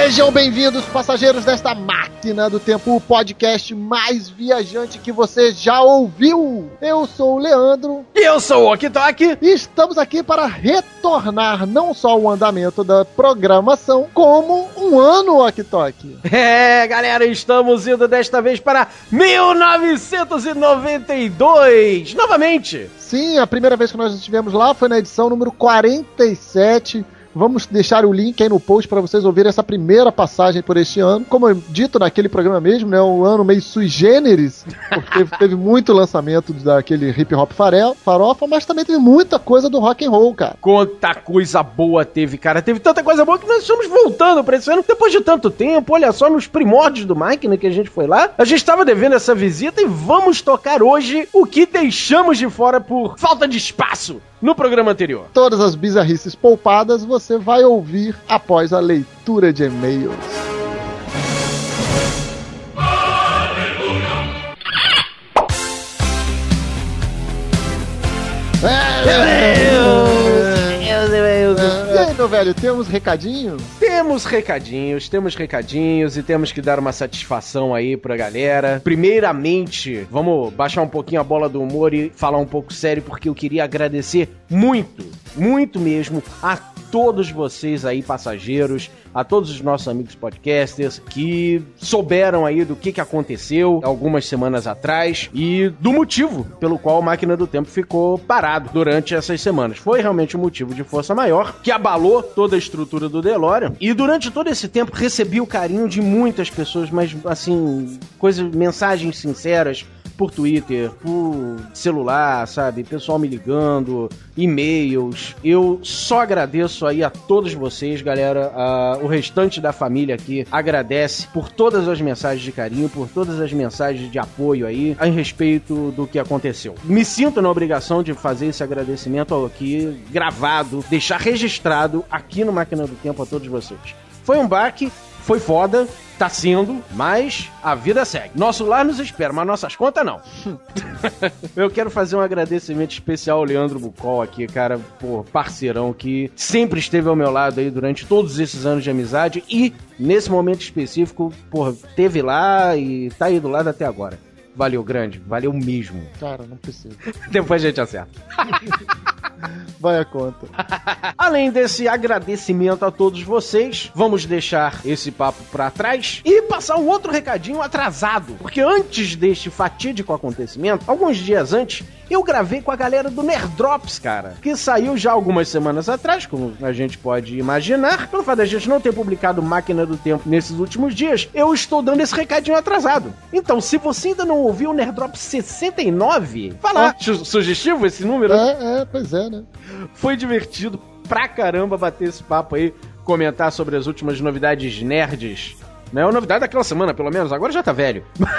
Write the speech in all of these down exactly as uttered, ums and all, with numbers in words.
Sejam bem-vindos, passageiros desta máquina do tempo, o podcast mais viajante que você já ouviu. Eu sou o Leandro. E eu sou o Okitoki. E estamos aqui para retornar não só o andamento da programação, como um ano, Okitoki. É, galera, estamos indo desta vez para mil novecentos e noventa e dois, novamente. Sim, a primeira vez que nós estivemos lá foi na edição número quarenta e sete. Vamos deixar o link aí no post para vocês ouvirem essa primeira passagem por este ano. Como dito naquele programa mesmo, né, um ano meio sui generis, porque teve, teve muito lançamento daquele hip hop farel, farofa, mas também teve muita coisa do rock and roll, cara. Quanta coisa boa teve, cara. Teve tanta coisa boa que nós estamos voltando para esse ano. Depois de tanto tempo, olha só, nos primórdios do Máquina que a gente foi lá, a gente estava devendo essa visita e vamos tocar hoje o que deixamos de fora por falta de espaço no programa anterior. Todas as bizarrices poupadas você vai ouvir após a leitura de e-mails. E aí, meu velho, temos recadinhos? Temos recadinhos, temos recadinhos e temos que dar uma satisfação aí pra galera. Primeiramente, vamos baixar um pouquinho a bola do humor e falar um pouco sério, porque eu queria agradecer muito, muito mesmo a todos vocês aí, passageiros, a todos os nossos amigos podcasters que souberam aí do que, que aconteceu algumas semanas atrás e do motivo pelo qual a Máquina do Tempo ficou parado durante essas semanas. Foi realmente um motivo de força maior que abalou toda a estrutura do DeLorean e durante todo esse tempo recebi o carinho de muitas pessoas, mas assim, coisas, mensagens sinceras por Twitter, por celular, sabe? Pessoal me ligando, e-mails. Eu só agradeço aí a todos vocês, galera. Uh, o restante da família aqui agradece por todas as mensagens de carinho, por todas as mensagens de apoio aí a respeito do que aconteceu. Me sinto na obrigação de fazer esse agradecimento aqui gravado, deixar registrado aqui no Máquina do Tempo a todos vocês. Foi um baque, foi foda, tá sendo, mas a vida segue. Nosso lar nos espera, mas nossas contas não. Eu quero fazer um agradecimento especial ao Leandro Bucol aqui, cara, pô, parceirão que sempre esteve ao meu lado aí durante todos esses anos de amizade e, nesse momento específico, pô, teve lá e tá aí do lado até agora. Valeu, grande, valeu mesmo. Cara, não precisa. Depois a gente acerta. Vai a conta. Além desse agradecimento a todos vocês, vamos deixar esse papo pra trás e passar um outro recadinho atrasado. Porque antes deste fatídico acontecimento, alguns dias antes, eu gravei com a galera do Nerdrops, cara, que saiu já algumas semanas atrás, como a gente pode imaginar. Pelo fato da gente não ter publicado Máquina do Tempo nesses últimos dias, eu estou dando esse recadinho atrasado. Então, se você ainda não ouviu o Nerdrops sessenta e nove, vai lá. Ah. Sugestivo esse número? É, é, pois é, né? Foi divertido pra caramba bater esse papo aí, comentar sobre as últimas novidades nerds. Não é uma novidade daquela semana, pelo menos. Agora já tá velho.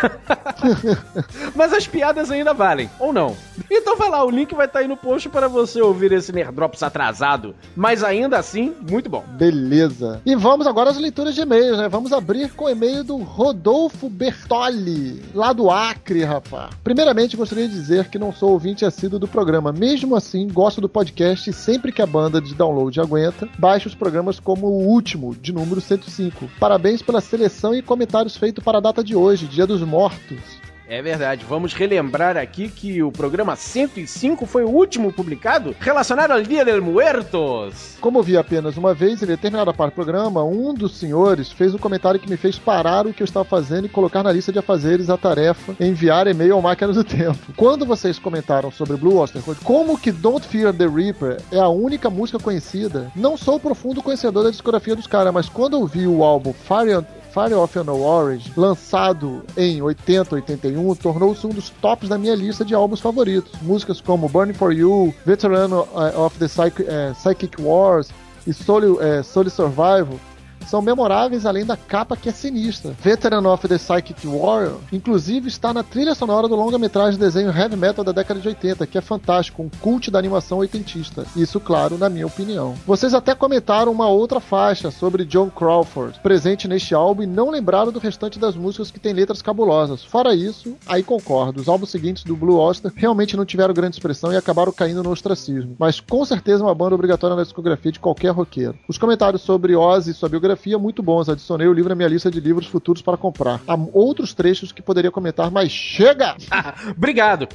Mas as piadas ainda valem, ou não. Então vai lá, o link vai estar tá aí no post para você ouvir esse Nerdrops atrasado. Mas ainda assim, muito bom. Beleza. E vamos agora às leituras de e-mails, né? Vamos abrir com o e-mail do Rodolfo Bertoli, lá do Acre, rapaz. Primeiramente, gostaria de dizer que não sou ouvinte assíduo do programa. Mesmo assim, gosto do podcast e sempre que a banda de download aguenta, baixo os programas como o último, de número cento e cinco. Parabéns pela seleção e comentários feitos para a data de hoje, Dia dos Mortos. É verdade, vamos relembrar aqui que o programa cento e cinco foi o último publicado relacionado ao Dia dos Muertos. Como vi apenas uma vez, em determinada parte do programa, um dos senhores fez um comentário que me fez parar o que eu estava fazendo e colocar na lista de afazeres a tarefa enviar e-mail ao Máquina do Tempo. Quando vocês comentaram sobre Blue Oyster Cult, como que Don't Fear the Reaper é a única música conhecida, não sou profundo conhecedor da discografia dos caras, mas quando eu vi o álbum Fire on Fire of an Orange, lançado em oitenta, oitenta e um, tornou-se um dos tops da minha lista de álbuns favoritos. Músicas como Burning for You, Veteran of the Psych, uh, Psychic Wars e Soul, uh, Soul Survival são memoráveis, além da capa que é sinistra. Veteran of the Psychic Warrior, inclusive, está na trilha sonora do longa-metragem desenho heavy metal da década de oitenta, que é fantástico, um cult da animação oitentista. Isso, claro, na minha opinião. Vocês até comentaram uma outra faixa sobre Joan Crawford, presente neste álbum, e não lembraram do restante das músicas que tem letras cabulosas. Fora isso, aí concordo, os álbuns seguintes do Blue Oyster realmente não tiveram grande expressão e acabaram caindo no ostracismo, mas com certeza uma banda obrigatória na discografia de qualquer roqueiro. Os comentários sobre Ozzy e sua biografia biografia muito bons. Adicionei o livro na minha lista de livros futuros para comprar. Há outros trechos que poderia comentar, mas chega! Obrigado!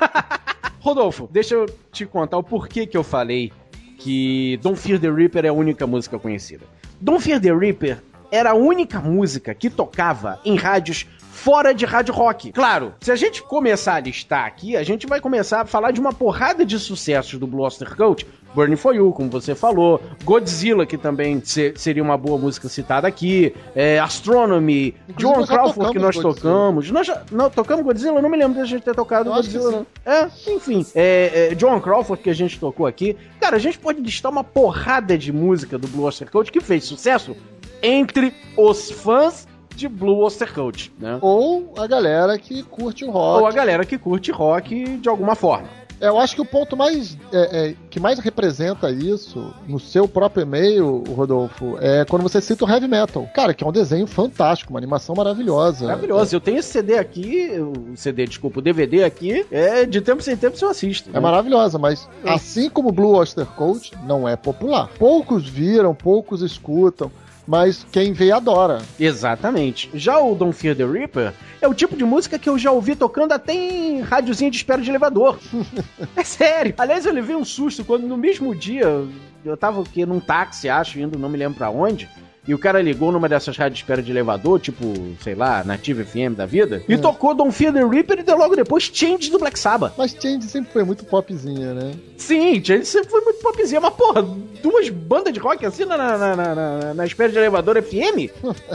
Rodolfo, deixa eu te contar o porquê que eu falei que Don't Fear the Reaper é a única música conhecida. Don't Fear the Reaper era a única música que tocava em rádios fora de rádio rock. Claro, se a gente começar a listar aqui, a gente vai começar a falar de uma porrada de sucessos do Blue Oyster Cult. Burning for You, como você falou, Godzilla, que também se, seria uma boa música citada aqui, é, Astronomy, Joan Crawford, que nós Godzilla. tocamos. Nós já não, tocamos Godzilla? Eu não me lembro de a gente ter tocado eu Godzilla, não. É, enfim, é, é, Joan Crawford, que a gente tocou aqui. Cara, a gente pode listar uma porrada de música do Blue Oyster Cult que fez sucesso entre os fãs de Blue Oyster Cult, né? Ou a galera que curte o rock. Ou a galera que curte rock de alguma forma. Eu acho que o ponto mais é, é, que mais representa isso no seu próprio e-mail, Rodolfo, é quando você cita o Heavy Metal. Cara, que é um desenho fantástico, uma animação maravilhosa. Maravilhosa. É. Eu tenho esse C D aqui, o C D, desculpa, o D V D aqui, é de tempo sem tempo eu assisto. É né? maravilhosa, mas é. assim como Blue Oyster Cult, não é popular. Poucos viram, poucos escutam. Mas quem vê adora. Exatamente. Já o Don't Fear the Reaper é o tipo de música que eu já ouvi tocando até em rádiozinha de espera de elevador. É sério. Aliás, eu levei um susto quando no mesmo dia eu tava aqui num táxi, acho, indo, não me lembro pra onde. E o cara ligou numa dessas rádios de espera de elevador, tipo, sei lá, Nativa F M da vida, e é. tocou Don't Fear the Reaper e deu logo depois Change do Black Sabbath. Mas Change sempre foi muito popzinha, né? Sim, Change sempre foi muito popzinha, mas porra, duas bandas de rock assim na, na, na, na, na espera de elevador F M?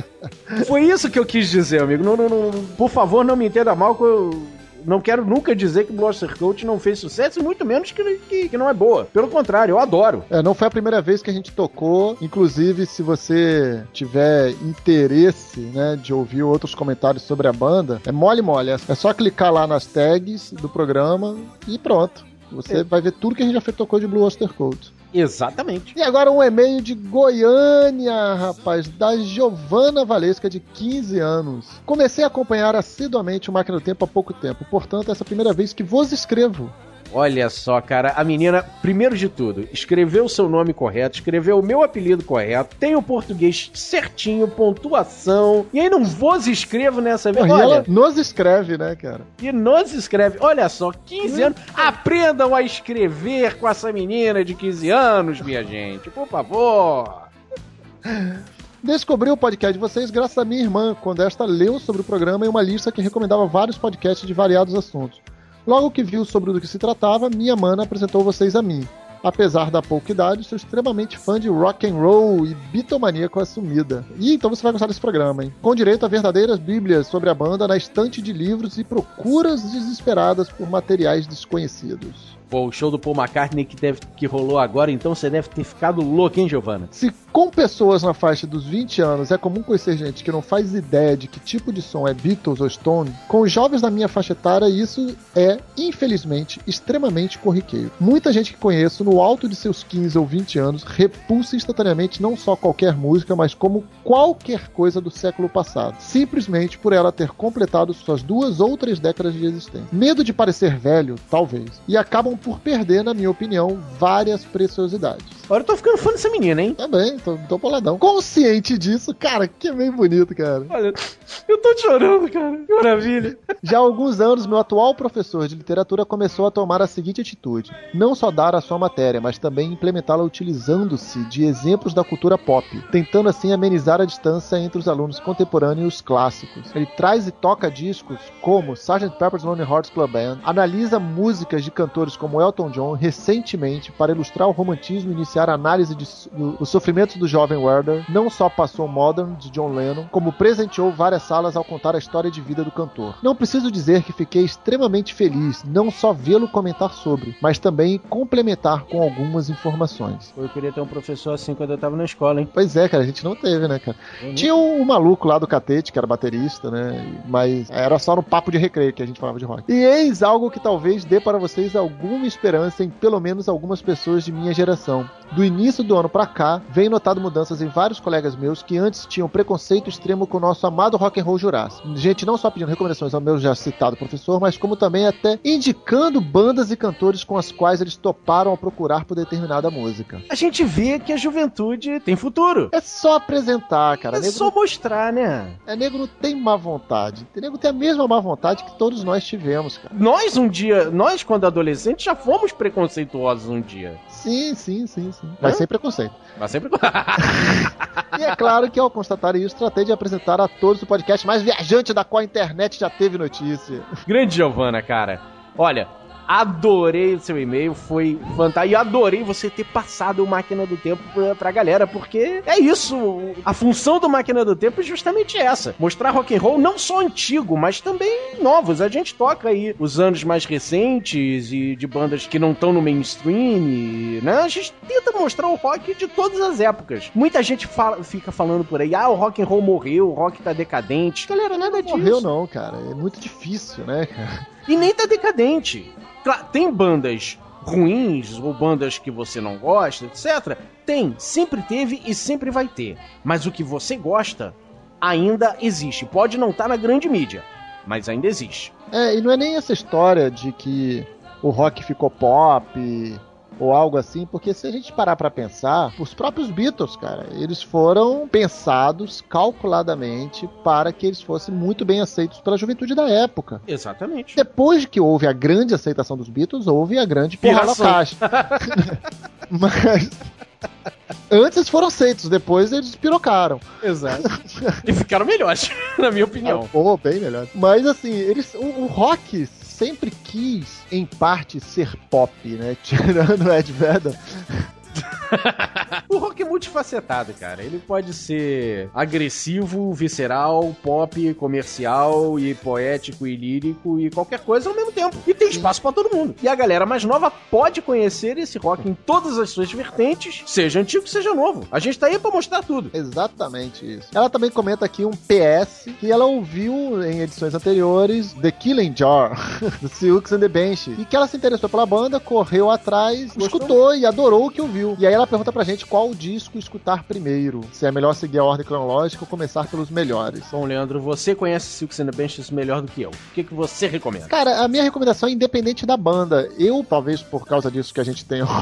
Foi isso que eu quis dizer, amigo. Não, não, não, por favor, não me entenda mal que eu... Não quero nunca dizer que Blue Oyster Cult não fez sucesso, e muito menos que, que, que não é boa. Pelo contrário, eu adoro. É, não foi a primeira vez que a gente tocou. Inclusive, se você tiver interesse, né, de ouvir outros comentários sobre a banda, é mole mole. É só clicar lá nas tags do programa e pronto. Você é. vai ver tudo que a gente já fez, tocou de Blue Oyster Cult. Exatamente. E agora um e-mail de Goiânia, rapaz, da Giovana Valesca, de quinze anos. Comecei a acompanhar assiduamente o Máquina do Tempo há pouco tempo, portanto, essa é a primeira vez que vos escrevo. Olha só, cara, a menina, primeiro de tudo, escreveu o seu nome correto, escreveu o meu apelido correto, tem o português certinho, pontuação, e aí não vos escrevo nessa vez. E ela nos escreve, né, cara? E nos escreve. Olha só, quinze anos. Aprendam a escrever com essa menina de quinze anos, minha gente, por favor. Descobri o podcast de vocês graças à minha irmã, quando esta leu sobre o programa em uma lista que recomendava vários podcasts de variados assuntos. Logo que viu sobre o que se tratava, minha mana apresentou vocês a mim. Apesar da pouca idade, sou extremamente fã de rock and roll e bitomaníaco assumida. E então você vai gostar desse programa, hein? Com direito a verdadeiras bíblias sobre a banda na estante de livros e procuras desesperadas por materiais desconhecidos. Pô, o show do Paul McCartney que, deve, que rolou agora, então você deve ter ficado louco, hein, Giovana? Se com pessoas na faixa dos vinte anos é comum conhecer gente que não faz ideia de que tipo de som é Beatles ou Stone, com os jovens da minha faixa etária isso é, infelizmente, extremamente corriqueiro. Muita gente que conheço, no alto de seus quinze ou vinte anos, repulsa instantaneamente não só qualquer música, mas como qualquer coisa do século passado, simplesmente por ela ter completado suas duas ou três décadas de existência. Medo de parecer velho, talvez, e acabam por perder, na minha opinião, várias preciosidades. Agora eu tô ficando fã dessa menina, hein? Também, tô, tô boladão. Consciente disso, cara, que é meio bonito, cara. Olha, eu tô chorando, cara. Que maravilha. Já há alguns anos, meu atual professor de literatura começou a tomar a seguinte atitude. Não só dar a sua matéria, mas também implementá-la utilizando-se de exemplos da cultura pop, tentando assim amenizar a distância entre os alunos contemporâneos e os clássicos. Ele traz e toca discos como sergeant Pepper's Lonely Hearts Club Band, analisa músicas de cantores como Elton John recentemente para ilustrar o romantismo e iniciar a análise dos do, sofrimentos do jovem Werther. Não só passou Modern, de John Lennon, como presenteou várias salas ao contar a história de vida do cantor. Não preciso dizer que fiquei extremamente feliz, não só vê-lo comentar sobre, mas também complementar com algumas informações. Eu queria ter um professor assim quando eu tava na escola, hein? Pois é, cara, a gente não teve, né, cara? Uhum. Tinha um, um maluco lá do Catete, que era baterista, né? Mas era só no papo de recreio que a gente falava de rock. E eis algo que talvez dê para vocês alguma esperança em pelo menos algumas pessoas de minha geração. Do início do ano pra cá, venho notado mudanças em vários colegas meus que antes tinham preconceito extremo com o nosso amado rock and roll jurássico. Gente, não só pedindo recomendações ao meu já citado professor, mas como também até indicando bandas e cantores com as quais eles toparam a procurar por determinada música. A gente vê que a juventude tem futuro. É só apresentar, cara. É nego só não... mostrar, né? É, nego não tem má vontade. O nego tem a mesma má vontade que todos nós tivemos, cara. Nós um dia, nós quando adolescentes já fomos preconceituosos um dia. Sim, sim, sim, sim. Mas sem preconceito. Mas sempre... E é claro que ao constatar isso, tratei de apresentar a todos o podcast mais viajante da qual a internet já teve notícia. Grande Giovana, cara. Olha, adorei o seu e-mail, foi fantástico. E adorei você ter passado o Máquina do Tempo pra, pra galera, porque é isso. A função do Máquina do Tempo é justamente essa. Mostrar rock and roll não só antigo, mas também novos. A gente toca aí os anos mais recentes e de bandas que não estão no mainstream, e, né? A gente tenta mostrar o rock de todas as épocas. Muita gente fala, fica falando por aí, ah, o rock and roll morreu, o rock tá decadente. Galera, nada disso. Morreu não, cara. É muito difícil, né, cara? E nem tá decadente. Claro, tem bandas ruins ou bandas que você não gosta, etcétera. Tem, sempre teve e sempre vai ter. Mas o que você gosta ainda existe. Pode não estar na grande mídia, mas ainda existe. É, e não é nem essa história de que o rock ficou pop ou algo assim, porque se a gente parar pra pensar, os próprios Beatles, cara, eles foram pensados calculadamente para que eles fossem muito bem aceitos pela juventude da época. Exatamente. Depois que houve a grande aceitação dos Beatles, houve a grande porra na caixa. Mas antes foram aceitos, depois eles pirocaram. Exato. E ficaram melhores, na minha opinião. Oh, bem melhor. Mas assim, eles, o, o rock sempre quis, em parte, ser pop, né? Tirando o Ed Vedder. O rock é multifacetado, cara. Ele pode ser agressivo, visceral, pop, comercial e poético e lírico e qualquer coisa ao mesmo tempo. E tem espaço pra todo mundo. E a galera mais nova pode conhecer esse rock em todas as suas vertentes, seja antigo, seja novo. A gente tá aí pra mostrar tudo. Exatamente isso. Ela também comenta aqui um P S que ela ouviu em edições anteriores The Killing Jar, do Silks and the Bench, e que ela se interessou pela banda, correu atrás, Gostou? escutou e adorou o que ouviu. E aí ela pergunta pra gente qual disco escutar primeiro. Se é melhor seguir a ordem cronológica ou começar pelos melhores. Bom, Leandro, você conhece Silks and the Benches melhor do que eu. O que, que você recomenda? Cara, a minha recomendação é independente da banda. Eu, talvez por causa disso que a gente tem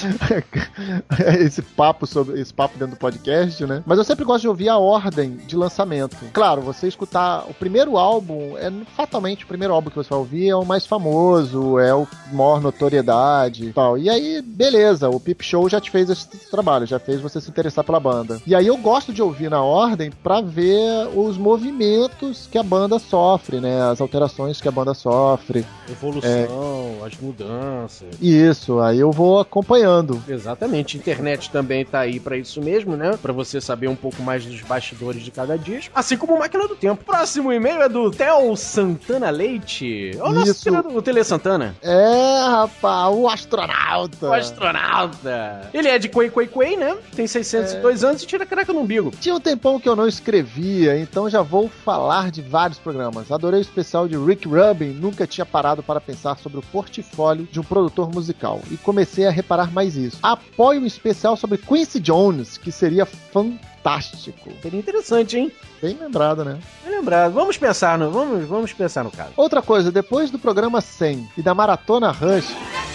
esse papo sobre esse papo dentro do podcast, né? Mas eu sempre gosto de ouvir a ordem de lançamento. Claro, você escutar o primeiro álbum, é fatalmente o primeiro álbum que você vai ouvir é o mais famoso, é o maior notoriedade e tal. E aí, beleza, o Peep Show já te fez esse trabalho, já fez você se interessar pela banda. E aí eu gosto de ouvir na ordem pra ver os movimentos que a banda sofre, né? As alterações que a banda sofre. Evolução, é... as mudanças. Isso, aí eu vou acompanhando. Exatamente. A internet também tá aí pra isso mesmo, né? Pra você saber um pouco mais dos bastidores de cada disco. Assim como Máquina do Tempo. Próximo e-mail é do Theo Santana Leite. É o nosso tele, o Tele Santana. É, rapaz, o astronauta. O astronauta. Ele é de Quei Quei Quei, né? Tem seiscentos e dois é. anos e tira caraca no umbigo. Tinha um tempão que eu não escrevia, então já vou falar de vários programas. Adorei o especial de Rick Rubin, nunca tinha parado para pensar sobre o portfólio de um produtor musical. E comecei a reparar mais isso. Apoio um especial sobre Quincy Jones, que seria fantástico. Seria interessante, hein? Bem lembrado, né? Bem lembrado. Vamos pensar no, vamos, vamos pensar no caso. Outra coisa, depois do programa cem e da Maratona Rush,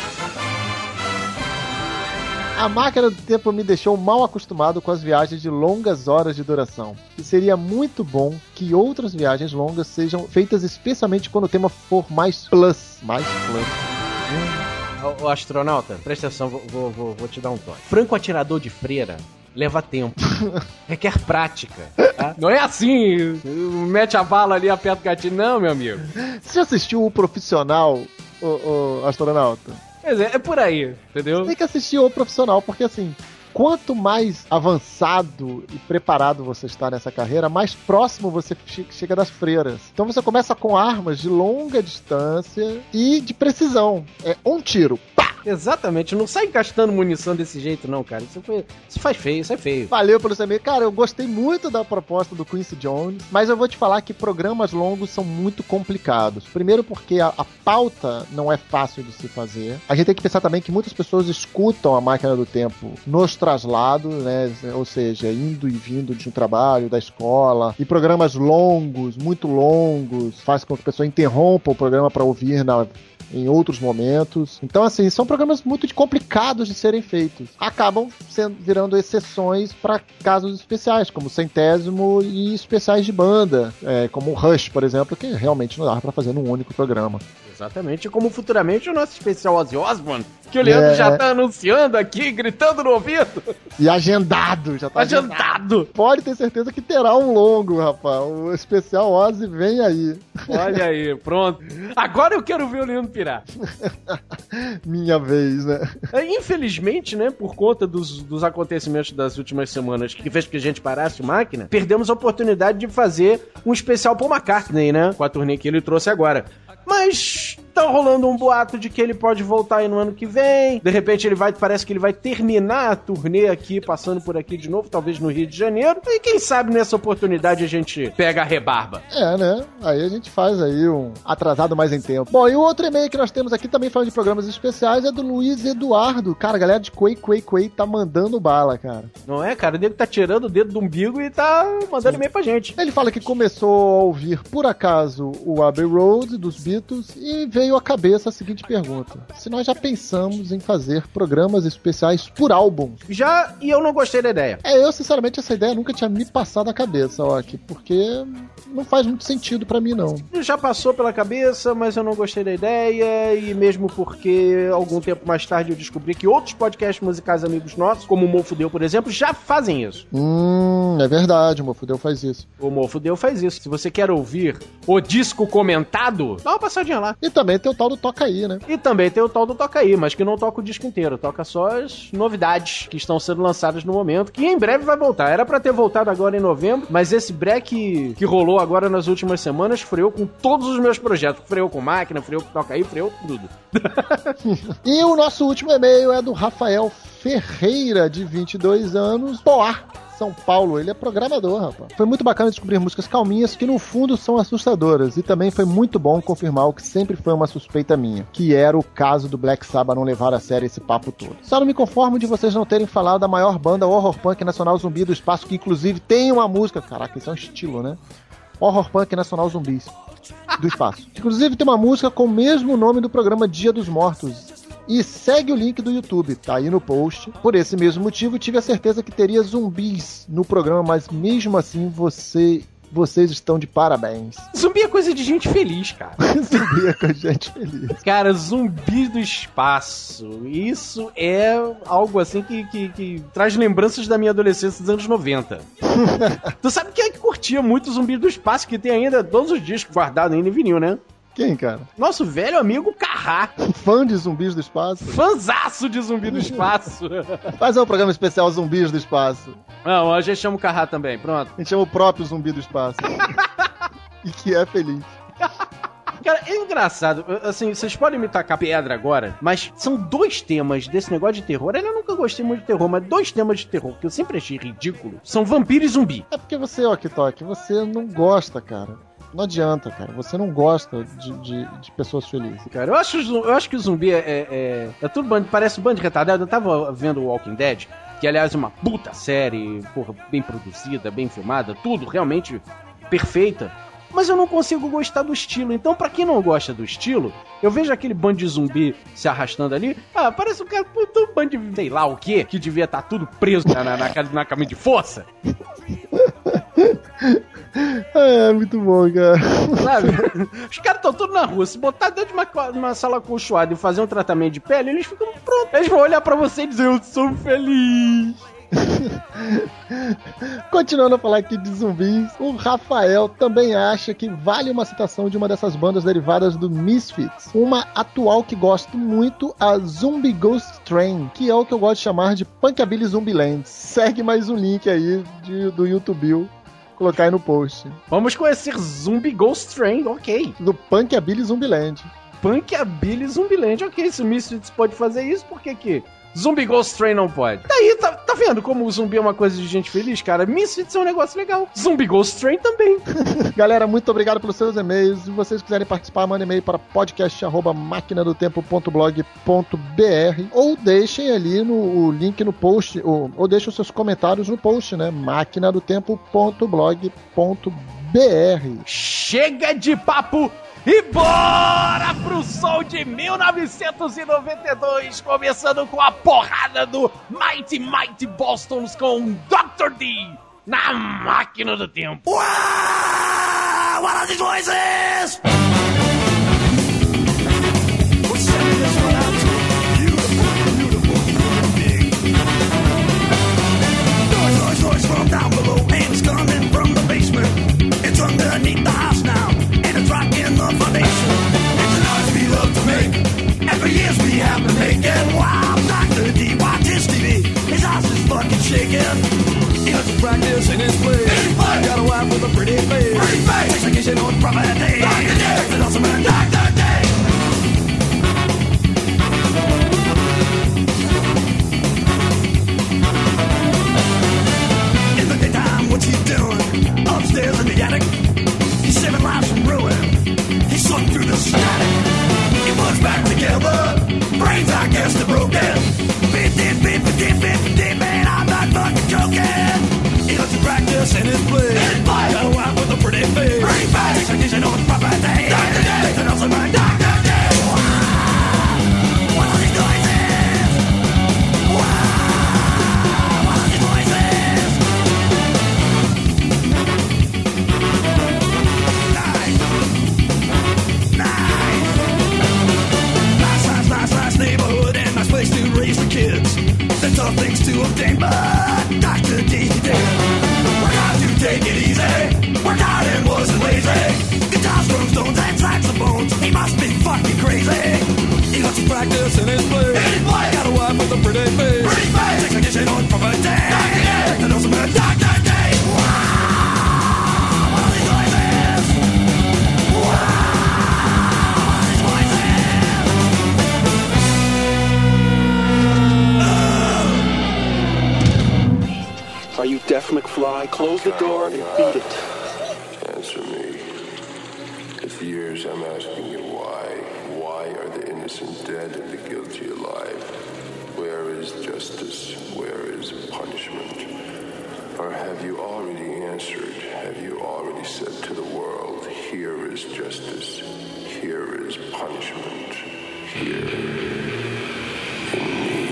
a Máquina do Tempo me deixou mal acostumado com as viagens de longas horas de duração. E seria muito bom que outras viagens longas sejam feitas especialmente quando o tema for mais plus. Mais plus. O, o astronauta, presta atenção, vou, vou, vou, vou te dar um toque. Franco atirador de freira leva tempo. Requer prática. Tá? Não é assim, mete a bala ali, aperta o gatilho. Não, meu amigo. Você assistiu O Profissional, o, o astronauta? Pois é, é por aí, entendeu? Você tem que assistir O Profissional, porque assim, quanto mais avançado e preparado você está nessa carreira, mais próximo você chega das freiras. Então você começa com armas de longa distância e de precisão. É um tiro, pá! Exatamente, não sai gastando munição desse jeito não, cara. Isso, foi, isso faz feio, isso é feio. Valeu pelo seu e-mail. Cara, eu gostei muito da proposta do Quincy Jones, mas eu vou te falar que programas longos são muito complicados. Primeiro porque a, a pauta não é fácil de se fazer. A gente tem que pensar também que muitas pessoas escutam a Máquina do Tempo nos traslados, né? Ou seja, indo e vindo de um trabalho, da escola. E programas longos, muito longos, faz com que a pessoa interrompa o programa para ouvir na... em outros momentos. Então, assim, são programas muito complicados de serem feitos. Acabam sendo, virando exceções para casos especiais, como o Centésimo e especiais de banda, é, como o Rush, por exemplo, que realmente não dá para fazer num único programa. Exatamente, como futuramente o nosso especial Ozzy Osbourne, que o Leandro é... já tá anunciando aqui, gritando no ouvido. E agendado, já tá agendado. agendado. Pode ter certeza que terá um longo, rapaz. O especial Ozzy vem aí. Olha aí, pronto. Agora eu quero ver o Leandro pirar. Minha vez, né? Infelizmente, né, por conta dos, dos acontecimentos das últimas semanas que fez que a gente parasse Máquina, perdemos a oportunidade de fazer um especial Paul McCartney, né, com a turnê que ele trouxe agora. Mas tá rolando um boato de que ele pode voltar aí no ano que vem. De repente ele vai, parece que ele vai terminar a turnê aqui, passando por aqui de novo, talvez no Rio de Janeiro. E quem sabe nessa oportunidade a gente pega a rebarba. É, né? Aí a gente faz aí um atrasado mais em tempo. Bom, e o outro e-mail que nós temos aqui, também falando de programas especiais, é do Luiz Eduardo. Cara, a galera de Quay, Quay, Quay tá mandando bala, cara. Não é, cara? O nego tá tirando o dedo do umbigo e tá mandando Sim. e-mail pra gente. Ele fala que começou a ouvir, por acaso, o Abbey Road dos Beatles e veio à cabeça a seguinte pergunta: se nós já pensamos em fazer programas especiais por álbum? Já, e eu não gostei da ideia. É, eu sinceramente essa ideia nunca tinha me passado na cabeça, ó, aqui, porque não faz muito sentido pra mim, não. Já passou pela cabeça, mas eu não gostei da ideia, e mesmo porque algum tempo mais tarde eu descobri que outros podcasts musicais amigos nossos, como o Mofudeu, por exemplo, já fazem isso. Hum, é verdade, o Mofudeu faz isso. O Mofudeu faz isso. Se você quer ouvir o disco comentado, dá uma passadinha lá. E também tem o tal do Toca Aí, né? E também tem o tal do Toca Aí, mas que não toca o disco inteiro, toca só as novidades que estão sendo lançadas no momento, que em breve vai voltar. Era pra ter voltado agora em novembro, mas esse break que rolou agora nas últimas semanas freou com todos os meus projetos. Freou com Máquina, freou com Toca Aí, freou com tudo. E o nosso último e-mail é do Rafael Ferreira, de vinte e dois anos, Poá, São Paulo. Ele é programador, rapaz. Foi muito bacana descobrir músicas calminhas que no fundo são assustadoras, e também foi muito bom confirmar o que sempre foi uma suspeita minha, que era o caso do Black Sabbath não levar a sério esse papo todo. Só não me conformo de vocês não terem falado da maior banda horror punk nacional zumbi do espaço, que inclusive tem uma música, caraca, isso é um estilo, né? Horror punk nacional zumbis do espaço. Inclusive tem uma música com o mesmo nome do programa Dia dos Mortos. E segue o link do YouTube, tá aí no post. Por esse mesmo motivo, tive a certeza que teria zumbis no programa, mas mesmo assim você... vocês estão de parabéns. Zumbi é coisa de gente feliz, cara. Zumbi é coisa de gente feliz. Cara, zumbis do espaço. Isso é algo assim que, que, que traz lembranças da minha adolescência dos anos noventa. Tu sabe quem é que curtia muito zumbis do espaço, que tem ainda todos os discos guardados ainda em vinil, né? Quem, cara? Nosso velho amigo Carrá. Fã de zumbis do espaço? Fãzaço de zumbi do espaço. Fazer um programa especial zumbis do espaço. Não, a gente chama o Carrá também, pronto. A gente chama o próprio zumbi do espaço. E que é feliz. Cara, é engraçado, assim, vocês podem me tacar pedra agora, mas são dois temas desse negócio de terror. Eu nunca gostei muito de terror, mas dois temas de terror que eu sempre achei ridículo são vampiro e zumbi. É porque você, ó, Kitok, você não gosta, cara. Não adianta, cara. Você não gosta de, de, de pessoas felizes. Cara, eu acho, eu acho que o zumbi é, é, é, é tudo bando, parece um bando de retardado. Eu tava vendo o Walking Dead, que aliás é uma puta série, porra, bem produzida, bem filmada, tudo realmente perfeita. Mas eu não consigo gostar do estilo. Então, pra quem não gosta do estilo, eu vejo aquele bando de zumbi se arrastando ali. Ah, parece um cara, puta, um bando de sei lá o quê, que devia estar tudo preso na, na, na, na caminho de força. É, muito bom, cara. Sabe? Os caras estão todos na rua. Se botar dentro de uma, uma sala acolchoada e fazer um tratamento de pele, eles ficam prontos. Eles vão olhar pra você e dizer, eu sou feliz. Continuando a falar aqui de zumbis, o Rafael também acha que vale uma citação de uma dessas bandas derivadas do Misfits. Uma atual que gosto muito, a Zombie Ghost Train, que é o que eu gosto de chamar de Punkabilly Zombieland. Segue mais um link aí de, do YouTube. Colocar aí no post. Vamos conhecer Zombie Ghost Train, ok. Do Punkabilly Zombieland. Punk, a Billy Zumbiland. Ok, se o Misfits pode fazer isso, por que que Zumbi Ghost Train não pode? Tá aí, tá, tá vendo como o zumbi é uma coisa de gente feliz, cara? Misfits é um negócio legal. Zumbi Ghost Train também. Galera, muito obrigado pelos seus e-mails. Se vocês quiserem participar, mandem e-mail para podcast arroba máquina do tempo ponto blog ponto b r ou deixem ali no o link no post, ou, ou deixem os seus comentários no post, né? máquina do tempo ponto blog ponto b r. Chega de papo! E bora pro som de mil novecentos e noventa e dois, começando com a porrada do Mighty Mighty Bostons com doutor D na Máquina do Tempo. Uau! What are these voices? Noise, noise, noise from down below, and it's coming from the basement. It's underneath the house now. It's rocking the foundation. It's a noise we love to make. And for years we have been making. Wow, Doctor D watches T V. His house is fucking shaking. He has to practice in his play. Got a wife with a pretty face. Pretty face. Takes vacation on property. Doctor D. Takes an awesome man. Doctor D. In the daytime, what's he doing? Upstairs in the attic. He's saving lives from ruin. He's sorting through the static. He puts back together. Brains, I guess, they're broken. fifty, fifty, fifty, man, I'm not fucking joking. He lets you practice in his play. Got a wife with a pretty face. Pretty face. Takes vacation on his property. Doctor D. Takes an awesome man. Doctor D. Wow. What are these noises? Wow. What are these noises? Nice. Nice, nice, nice neighborhood and nice place to raise the kids. The tough things to obtain, but Doctor D did. Work hard to take it easy. Worked hard and wasn't lazy. Guitars, drums, stones, and saxophones. He must be fucking crazy. He lets you practice in his play. In his play. Got a wife with a pretty face. Pretty face. Takes vacation on property. Doctor D. Takes an awesome man. Doctor D. Wow. What are these noises? Wow. Are you deaf, McFly? Close the door and beat it. Answer me. It's years I'm asking you why. Why are the innocent dead and the guilty alive? Where is justice? Where is punishment? Or have you already answered? Have you already said to the world, here is justice, here is punishment, here in me?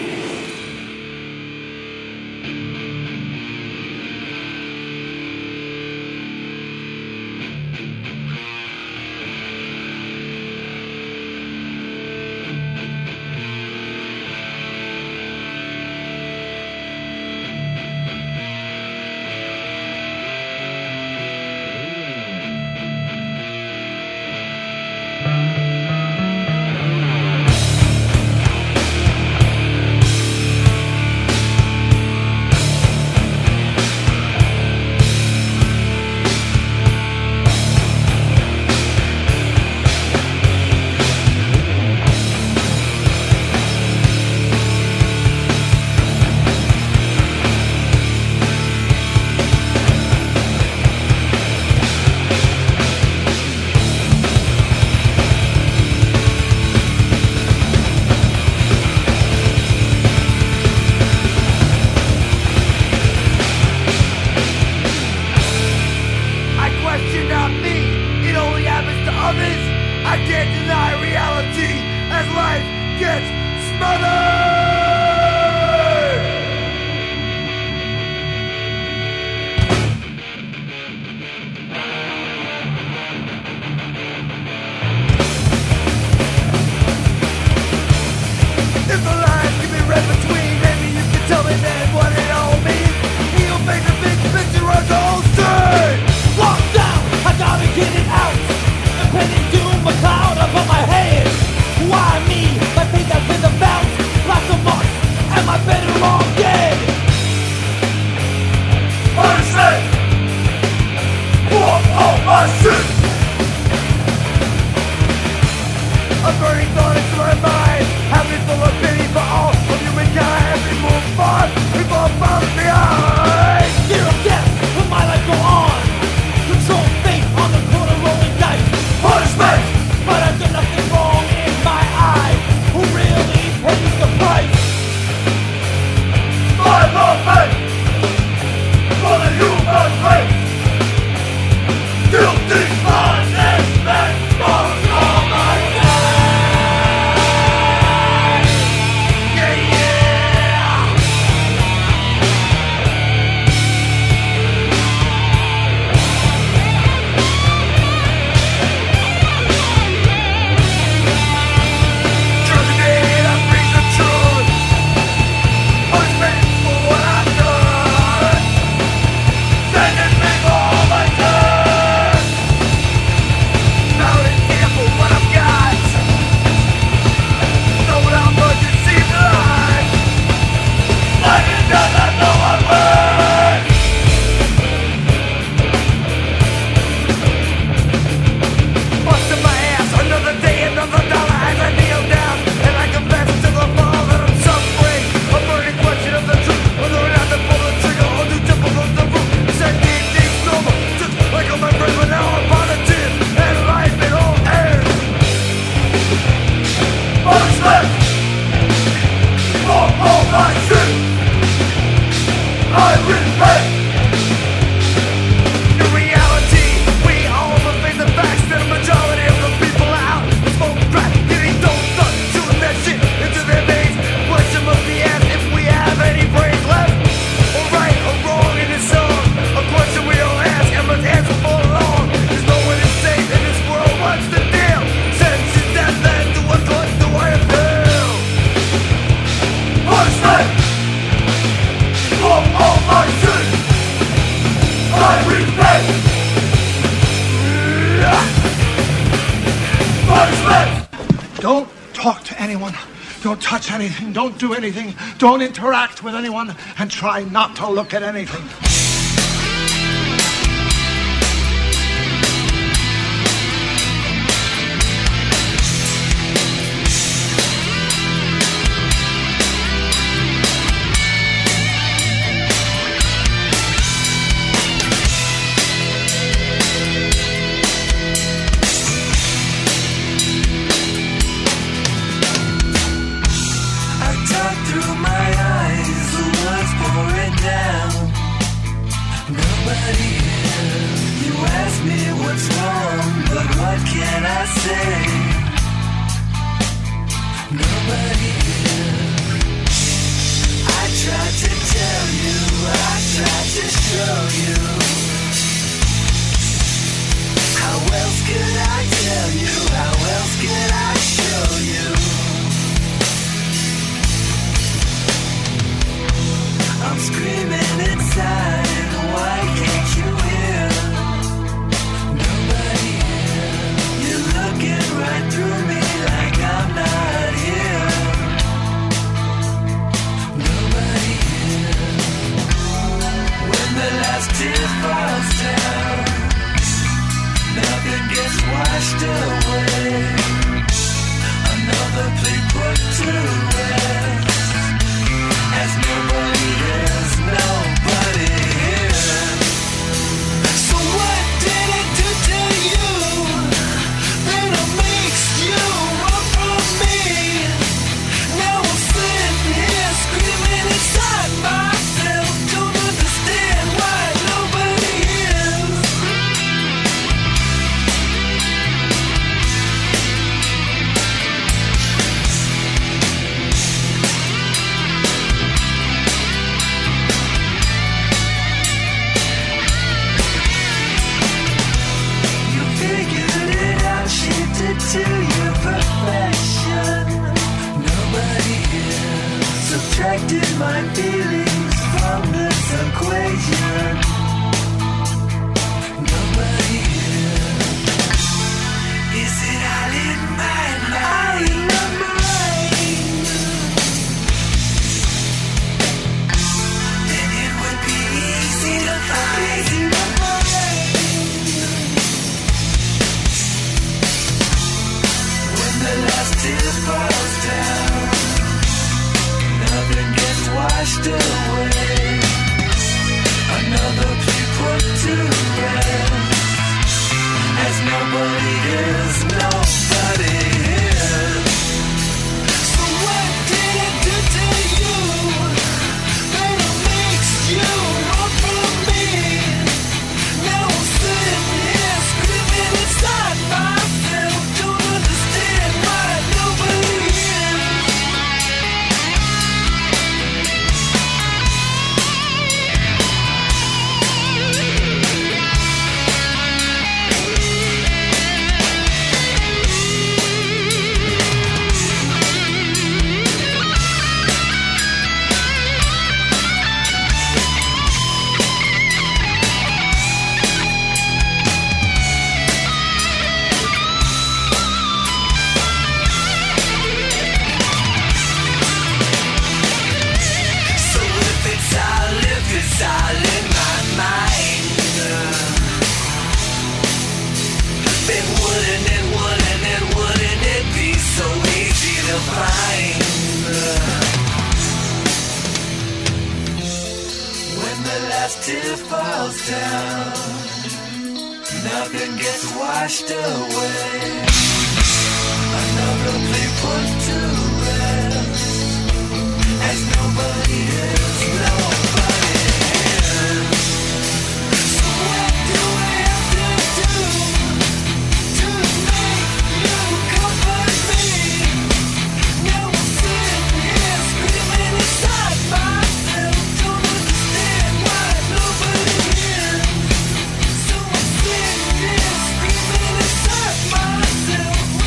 anyone. Don't touch anything. Don't do anything. Don't interact with anyone. And try not to look at anything.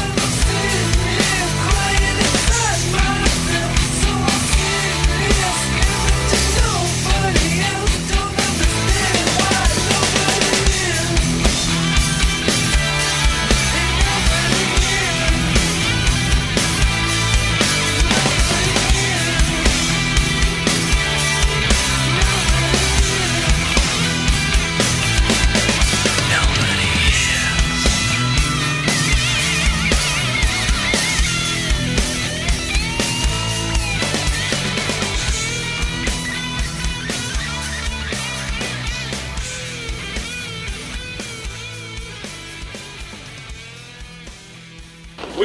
Myself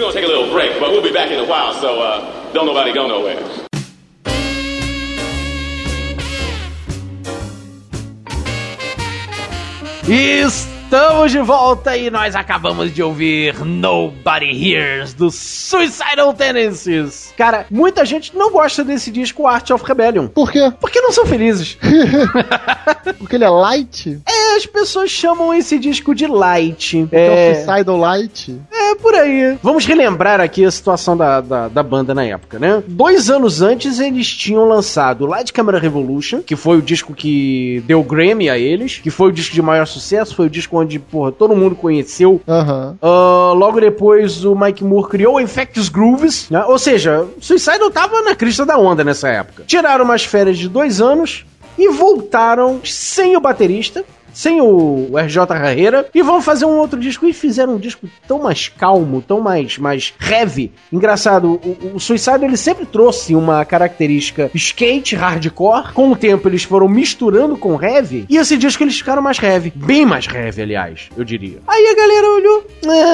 We're gonna take a little break, but we'll be back in a while, so uh, don't nobody go nowhere. Estamos de volta e nós acabamos de ouvir Nobody Hears do Suicidal Tendencies. Cara, muita gente não gosta desse disco Art of Rebellion. Por quê? Porque não são felizes. Porque ele é light? É, as pessoas chamam esse disco de light. Porque é o Suicidal Light? É, por aí. Vamos relembrar aqui a situação da, da, da banda na época, né? Dois anos antes eles tinham lançado Light Camera Revolution, que foi o disco que deu Grammy a eles, que foi o disco de maior sucesso, foi o disco onde, porra, todo mundo conheceu. Uhum. Uh, logo depois o Mike Moore criou o Infectious Grooves, né? Ou seja, o Suicidal tava na crista da onda nessa época. Tiraram umas férias de dois anos e voltaram sem o baterista, sem o R J Carreira, e vão fazer um outro disco. E fizeram um disco tão mais calmo, tão mais, mais heavy. Engraçado, o, o Suicidal ele sempre trouxe uma característica skate, hardcore. Com o tempo eles foram misturando com heavy, e esse disco eles ficaram mais heavy. Bem mais heavy, aliás, eu diria. Aí a galera olhou,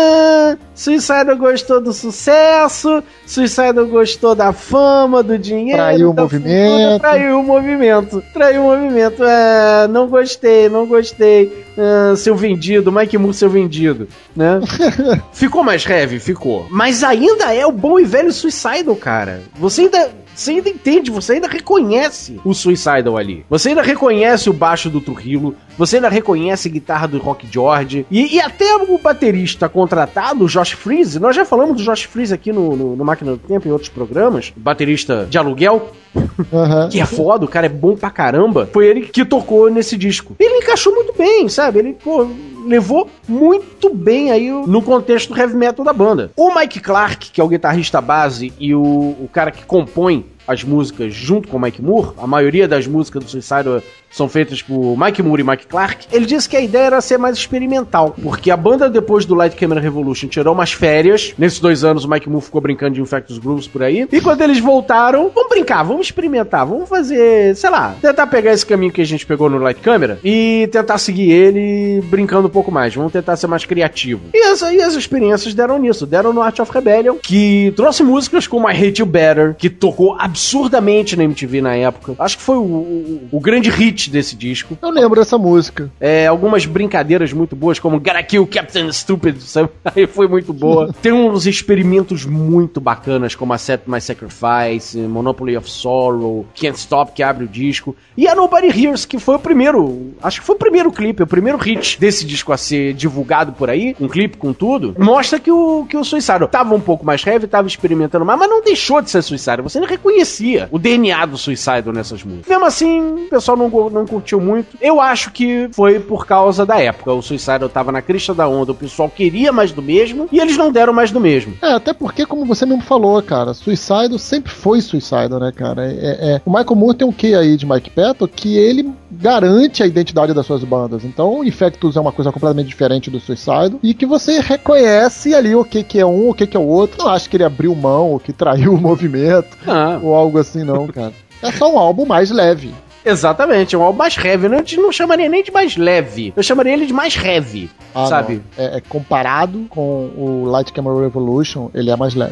ah, Suicidal gostou do sucesso, Suicidal gostou da fama, do dinheiro, traiu o movimento. Traiu o movimento. Traiu o movimento. É, não gostei, não gostei. Gostei, uh, seu vendido, Mike Moore, seu vendido, né? Ficou mais heavy? Ficou. Mas ainda é o bom e velho Suicidal, cara. Você ainda, você ainda entende, você ainda reconhece o Suicidal ali. Você ainda reconhece o baixo do Trujillo, você ainda reconhece a guitarra do Rock George, e, e até o baterista contratado, o Josh Freese, nós já falamos do Josh Freese aqui no, no, no Máquina do Tempo, em outros programas, baterista de aluguel, uhum. Que é foda, o cara é bom pra caramba. Foi ele que tocou nesse disco. Ele encaixou muito bem, sabe? Ele, pô, levou muito bem aí no contexto do heavy metal da banda. O Mike Clark, que é o guitarrista base e o, o cara que compõe as músicas junto com o Mike Moore, a maioria das músicas do Suicidal são feitas por Mike Moore e Mike Clark, ele disse que a ideia era ser mais experimental, porque a banda, depois do Light Camera Revolution, tirou umas férias. Nesses dois anos o Mike Moore ficou brincando de Infectious Grooves por aí, e quando eles voltaram, vamos brincar, vamos experimentar, vamos fazer, sei lá, tentar pegar esse caminho que a gente pegou no Light Camera e tentar seguir ele brincando um pouco mais, vamos tentar ser mais criativo. E, essa, e as experiências deram nisso, deram no Art of Rebellion, que trouxe músicas como I Hate You Better, que tocou absurdamente na M T V na época. Acho que foi o, o, o grande hit desse disco. Eu lembro dessa música. É, algumas brincadeiras muito boas, como Gotta Kill Captain Stupid, sabe? Aí foi muito boa. Tem uns experimentos muito bacanas, como Accept My Sacrifice, Monopoly of Sorrow, Can't Stop, que abre o disco, e a Nobody Hears, que foi o primeiro, acho que foi o primeiro clipe, o primeiro hit desse disco a ser divulgado por aí, um clipe com tudo, mostra que o, que o Suicidal tava um pouco mais heavy, tava experimentando mais, mas não deixou de ser Suicidal. Você não reconhecia o D N A do Suicidal nessas músicas. Mesmo assim, o pessoal não, não curtiu muito. Eu acho que foi por causa da época. O Suicidal tava na crista da onda, o pessoal queria mais do mesmo, e eles não deram mais do mesmo. É, até porque, como você mesmo falou, cara, Suicidal sempre foi Suicidal, né, cara? É, é, o Michael Moore tem um quê aí de Mike Patton que ele garante a identidade das suas bandas. Então, o Infectus é uma coisa completamente diferente do Suicidal, e que você reconhece ali o que, que é um, o que, que é o outro. Não acho que ele abriu mão, ou que traiu o movimento, ah. ou algo assim, não, cara. É só um álbum mais leve. Exatamente, é um álbum mais heavy. Eu não, não chamaria nem de mais leve, eu chamaria ele de mais heavy, ah, sabe? É, é comparado com o Light Camera Revolution, ele é mais leve.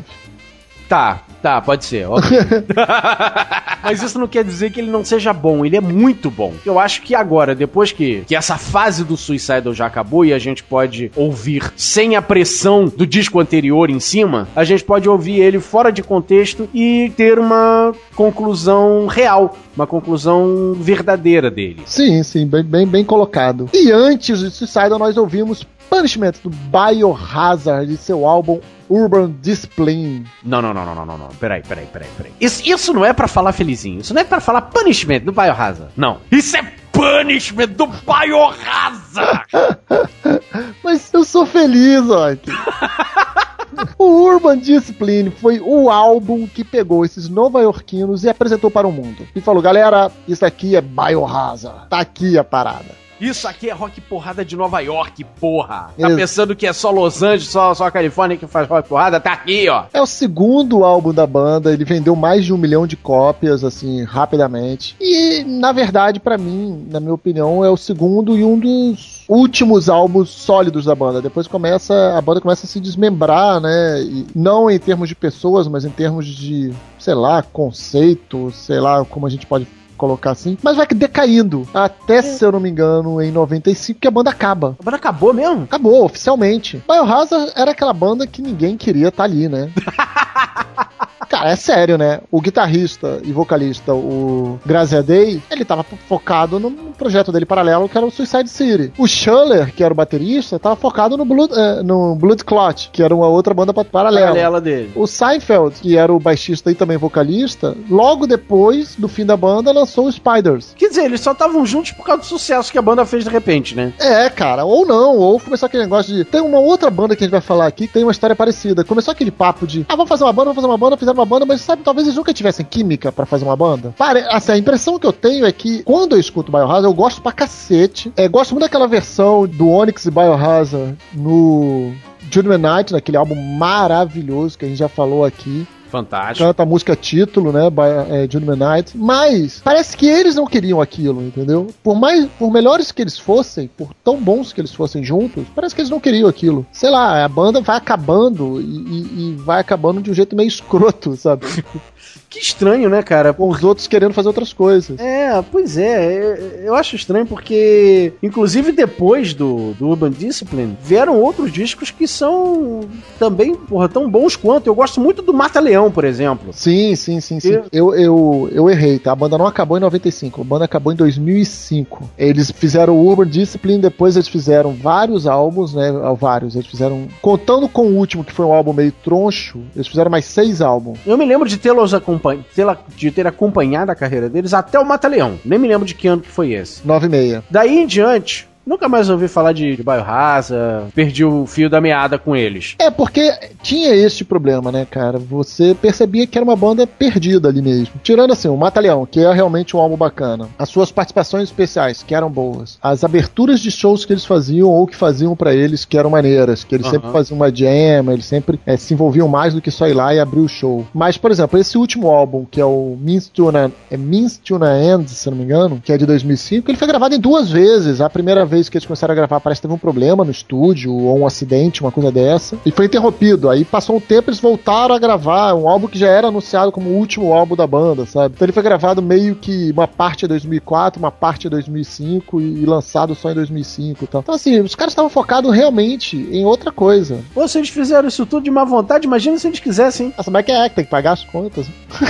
Tá, tá, pode ser, ok. Mas isso não quer dizer que ele não seja bom, ele é muito bom. Eu acho que agora, depois que, que essa fase do Suicidal já acabou e a gente pode ouvir sem a pressão do disco anterior em cima, a gente pode ouvir ele fora de contexto e ter uma conclusão real, uma conclusão verdadeira dele. Sim, sim, bem, bem, bem colocado. E antes do Suicidal nós ouvimos Punishment do Biohazard de seu álbum Urban Discipline. Não, não, não, não, não, não, não. Peraí, peraí, peraí, peraí. Isso, isso não é pra falar felizinho. Isso não é pra falar Punishment do Biohazard. Não. Isso é Punishment do Biohazard. Mas eu sou feliz, olha. O Urban Discipline foi o álbum que pegou esses nova-iorquinos e apresentou para o mundo. E falou, galera, isso aqui é Biohazard. Tá aqui a parada. Isso aqui é rock porrada de Nova York, porra. Tá Ex- pensando que é só Los Angeles, só, só a Califórnia que faz rock porrada? Tá aqui, ó. É o segundo álbum da banda, ele vendeu mais de um milhão de cópias, assim, rapidamente. E, na verdade, pra mim, na minha opinião, é o segundo e um dos últimos álbuns sólidos da banda. Depois começa, a banda começa a se desmembrar, né? E não em termos de pessoas, mas em termos de, sei lá, conceito, sei lá como a gente pode colocar assim, mas vai decaindo até, se eu não me engano, em noventa e cinco, que a banda acaba. A banda acabou mesmo? Acabou, oficialmente. Biohazard era aquela banda que ninguém queria estar ali, né? Cara, é sério, né? O guitarrista e vocalista, o Grazia Day, ele tava focado no projeto dele paralelo, que era o Suicide City. O Schuller, que era o baterista, tava focado no Blood, eh, no Blood Clot, que era uma outra banda paralela. Paralela dele. O Seinfeld, que era o baixista e também vocalista, logo depois do fim da banda, lançou o Spiders. Quer dizer, eles só estavam juntos por causa do sucesso que a banda fez de repente, né? É, cara, ou não, ou começou aquele negócio de... Tem uma outra banda que a gente vai falar aqui que tem uma história parecida. Começou aquele papo de, ah, vamos fazer uma banda, vamos fazer uma banda, fizeram uma banda, mas sabe, talvez eles nunca tivessem química pra fazer uma banda. Pare... Assim, a impressão que eu tenho é que quando eu escuto Biohazard, eu gosto pra cacete. É, gosto muito daquela versão do Onyx e Biohazard no Judgment Night, naquele álbum maravilhoso que a gente já falou aqui. Fantástico. Canta a música título, né, by, é, Judgment Night, mas parece que eles não queriam aquilo, entendeu? Por mais, por melhores que eles fossem, por tão bons que eles fossem juntos, parece que eles não queriam aquilo. Sei lá, a banda vai acabando e, e, e vai acabando de um jeito meio escroto, sabe? Que estranho, né, cara? Com os outros querendo fazer outras coisas. É, pois é, eu, eu acho estranho porque, inclusive depois do, do Urban Discipline, vieram outros discos que são também, porra, tão bons quanto. Eu gosto muito do Mata Leão, por exemplo. Sim, sim, sim, sim. Eu- Eu, eu, eu errei, tá? A banda não acabou em noventa e cinco, a banda acabou em dois mil e cinco. Eles fizeram o Urban Discipline, depois eles fizeram vários álbuns, né? Vários, eles fizeram... Contando com o último, que foi um álbum meio troncho, eles fizeram mais seis álbuns. Eu me lembro de tê-los acompanhado, de ter acompanhado a carreira deles até o Mata Leão. Nem me lembro de que ano que foi esse. nove e meia. Daí em diante, nunca mais ouvi falar de, de Biohazard, perdi o fio da meada com eles. É, porque tinha este problema, né, cara? Você percebia que era uma banda perdida ali mesmo. Tirando, assim, o Mata Leão, que é realmente um álbum bacana. As suas participações especiais, que eram boas. As aberturas de shows que eles faziam ou que faziam pra eles, que eram maneiras. Que eles Aham. sempre faziam uma jam, eles sempre é, se envolviam mais do que só ir lá e abrir o show. Mas, por exemplo, esse último álbum, que é o Means to an, é Means to an End, se não me engano, que é de dois mil e cinco, ele foi gravado em duas vezes. A primeira vez que eles começaram a gravar, parece que teve um problema no estúdio, ou um acidente, uma coisa dessa, e foi interrompido. Aí passou um tempo, eles voltaram a gravar um álbum que já era anunciado como o último álbum da banda, sabe? Então ele foi gravado meio que uma parte em dois mil e quatro, uma parte em dois mil e cinco, e, e lançado só em dois mil e cinco e tal. Então assim, os caras estavam focados realmente em outra coisa. Pô, se eles fizeram isso tudo de má vontade, imagina se eles quisessem. Nossa, mas é que é, que tem que pagar as contas.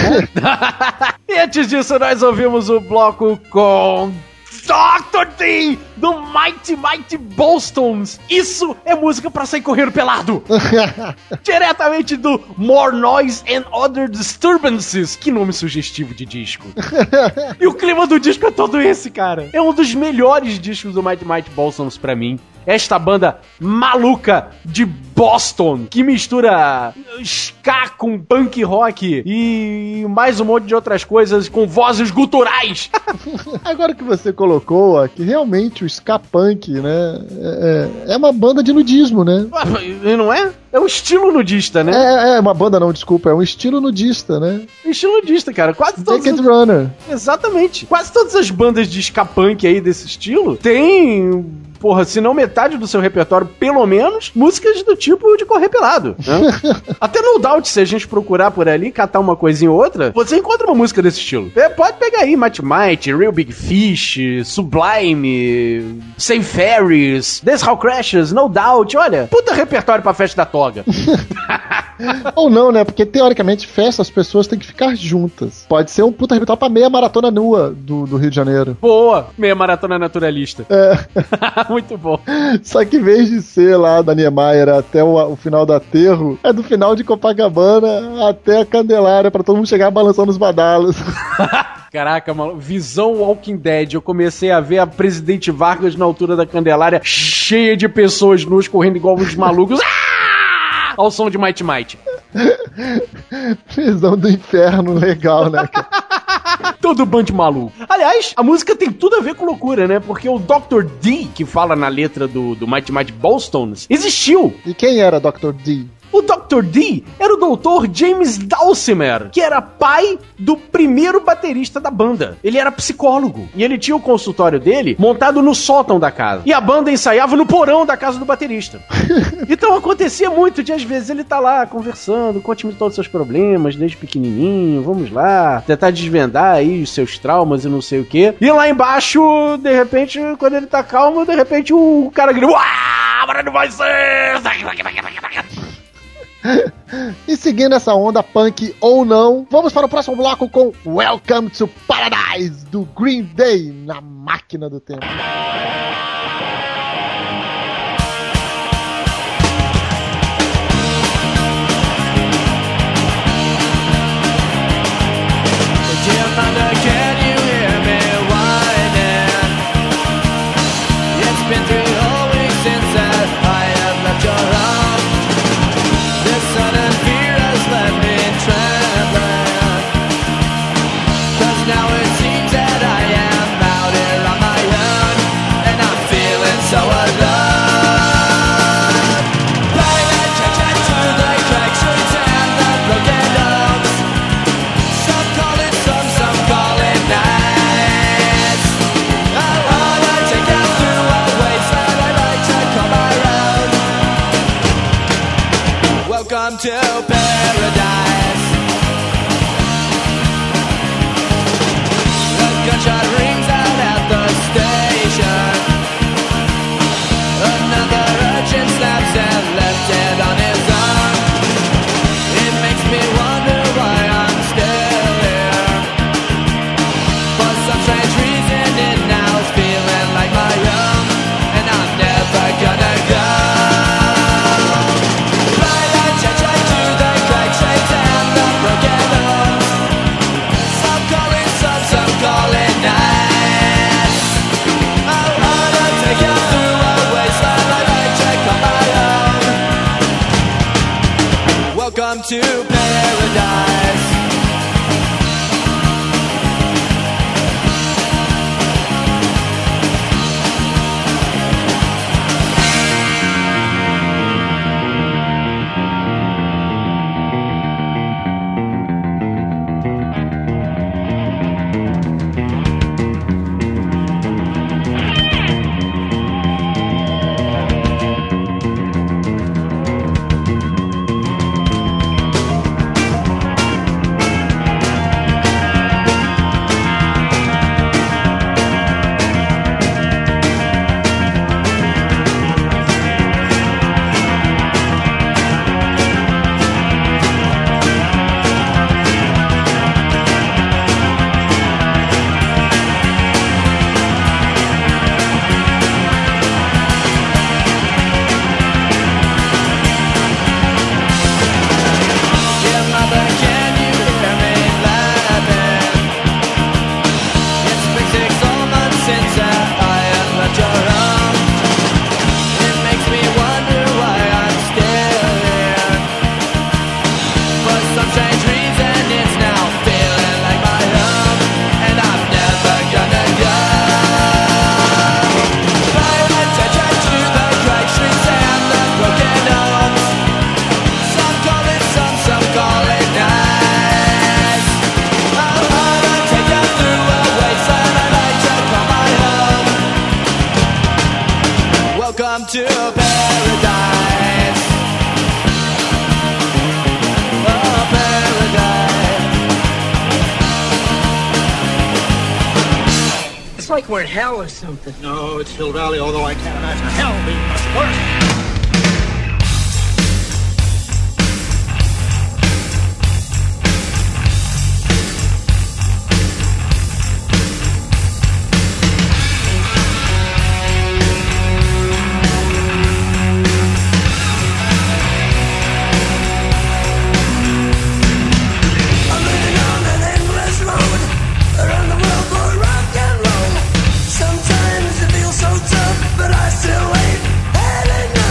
E antes disso, nós ouvimos o bloco com doutor D, do Mighty Mighty Ballstones. Isso é música pra sair correndo pelado. Diretamente do More Noise and Other Disturbances. Que nome sugestivo de disco. E o clima do disco é todo esse, cara. É um dos melhores discos do Mighty Mighty Ballstones pra mim. Esta banda maluca de Boston, que mistura ska com punk rock e mais um monte de outras coisas com vozes guturais. Agora que você colocou, ó, que realmente o ska punk, né, é, é uma banda de nudismo, né? E não é? É um estilo nudista, né? É, é uma banda não, desculpa, é um estilo nudista, né? Estilo nudista, cara. Quase todas Naked as... Runner. Exatamente. Quase todas as bandas de ska punk aí desse estilo têm, porra, se não metade do seu repertório, pelo menos, músicas do tipo de correr pelado, né? Até No Doubt, se a gente procurar por ali, catar uma coisinha ou outra, você encontra uma música desse estilo. É, pode pegar aí Mighty Mighty, Real Big Fish, Sublime, Saint Ferries, This How Crashes, No Doubt, olha, puta repertório pra festa da toga. Ou não, né? Porque teoricamente festa as pessoas têm que ficar juntas. Pode ser um puta repertório pra meia maratona nua do, do Rio de Janeiro. Boa, meia maratona naturalista. É. Muito bom. Só que em vez de ser lá da Niemeyer até o, o final do aterro, é do final de Copacabana até a Candelária, pra todo mundo chegar balançando os badalos. Caraca, mano, visão Walking Dead. Eu comecei a ver a Presidente Vargas na altura da Candelária, cheia de pessoas nuas correndo igual uns malucos. Ah! Ao som de Mighty Mighty. Visão do inferno legal, né, cara? Todo bando de maluco. Aliás, a música tem tudo a ver com loucura, né? Porque o doutor D, que fala na letra do, do Mighty Mighty Ballstones, existiu. E quem era doutor D? O doutor D era o doutor James Dulcimer, que era pai do primeiro baterista da banda. Ele era psicólogo. E ele tinha o consultório dele montado no sótão da casa. E a banda ensaiava no porão da casa do baterista. Então acontecia muito de, às vezes, ele tá lá conversando, conte-me todos os seus problemas, desde pequenininho, vamos lá, tentar desvendar aí os seus traumas e não sei o quê. E lá embaixo, de repente, quando ele tá calmo, de repente o cara grita, uau, agora não vai ser... E seguindo essa onda punk ou não, vamos para o próximo bloco com Welcome to Paradise, do Green Day, na máquina do tempo. Welcome to paradise. The gunshot rings out at the station. Another urchin snaps and left dead on his arm. It makes me wonder why I'm still here. For some strange reason it now is feeling like my own, and I'm never gonna go. Welcome to paradise. Welcome to paradise. Oh, paradise. It's like we're in hell or something. No, it's Hill Valley, although I can't imagine hell being much worse. Sometimes it feels so tough, but I still ain't had enough.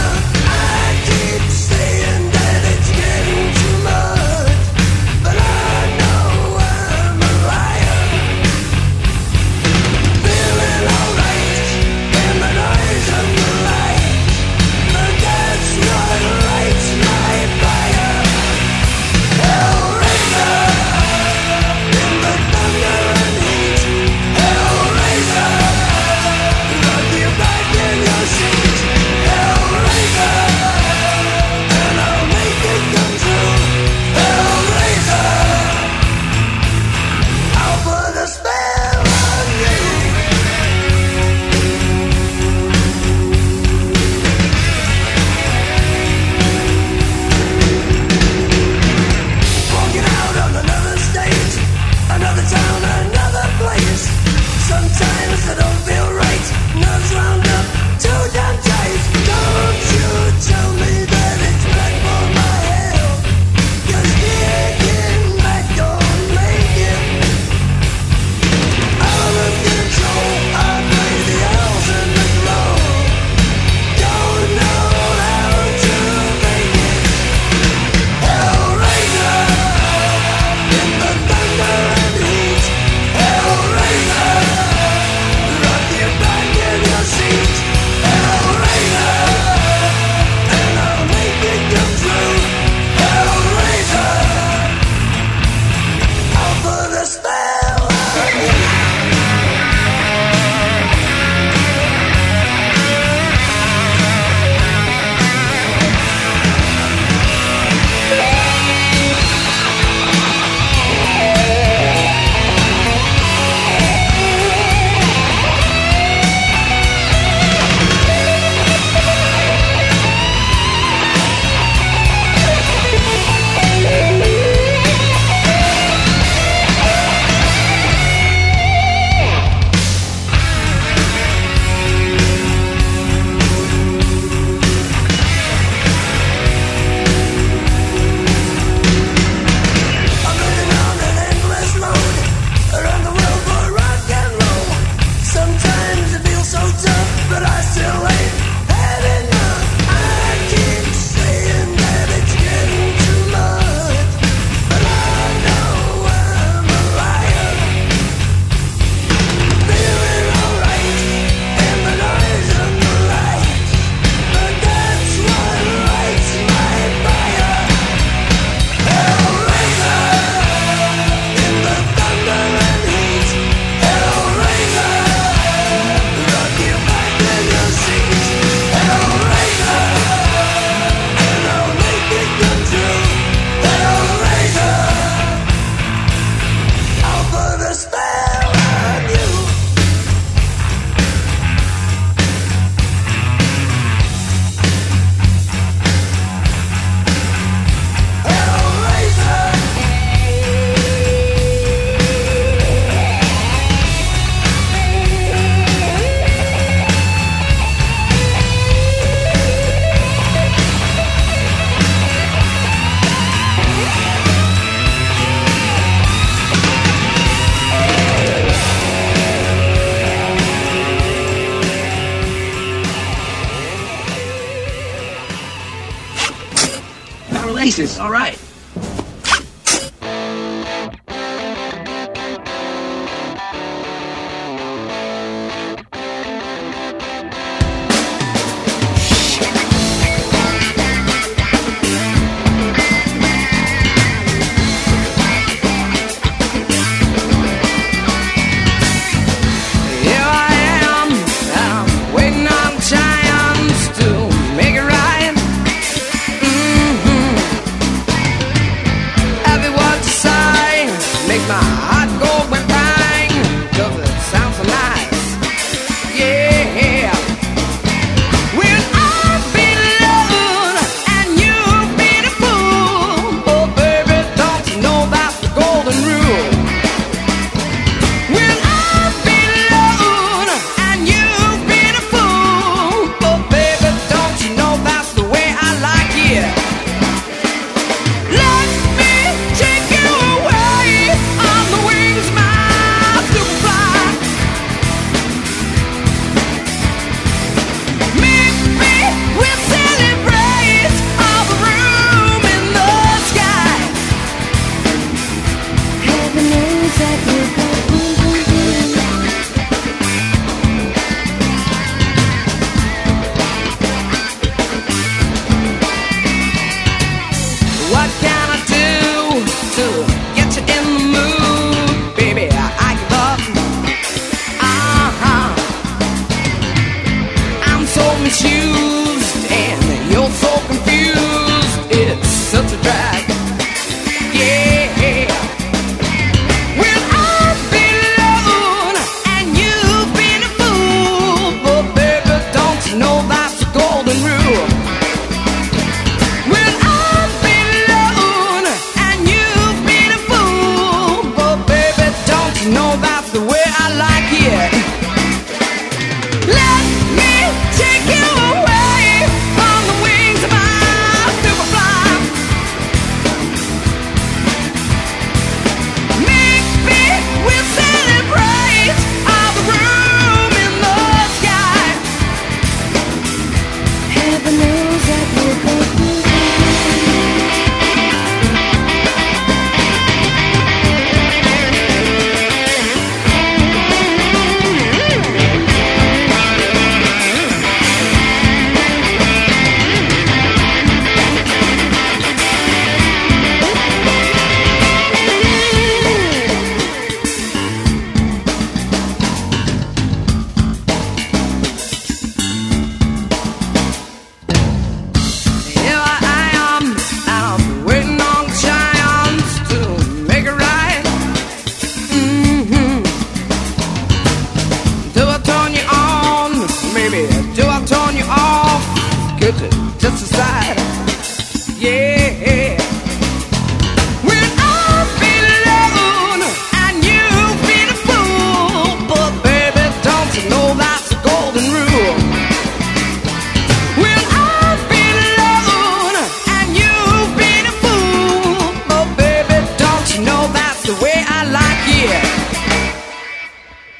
pieces. All right.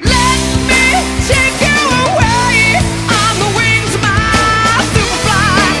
Take you away on the wings of my superfly.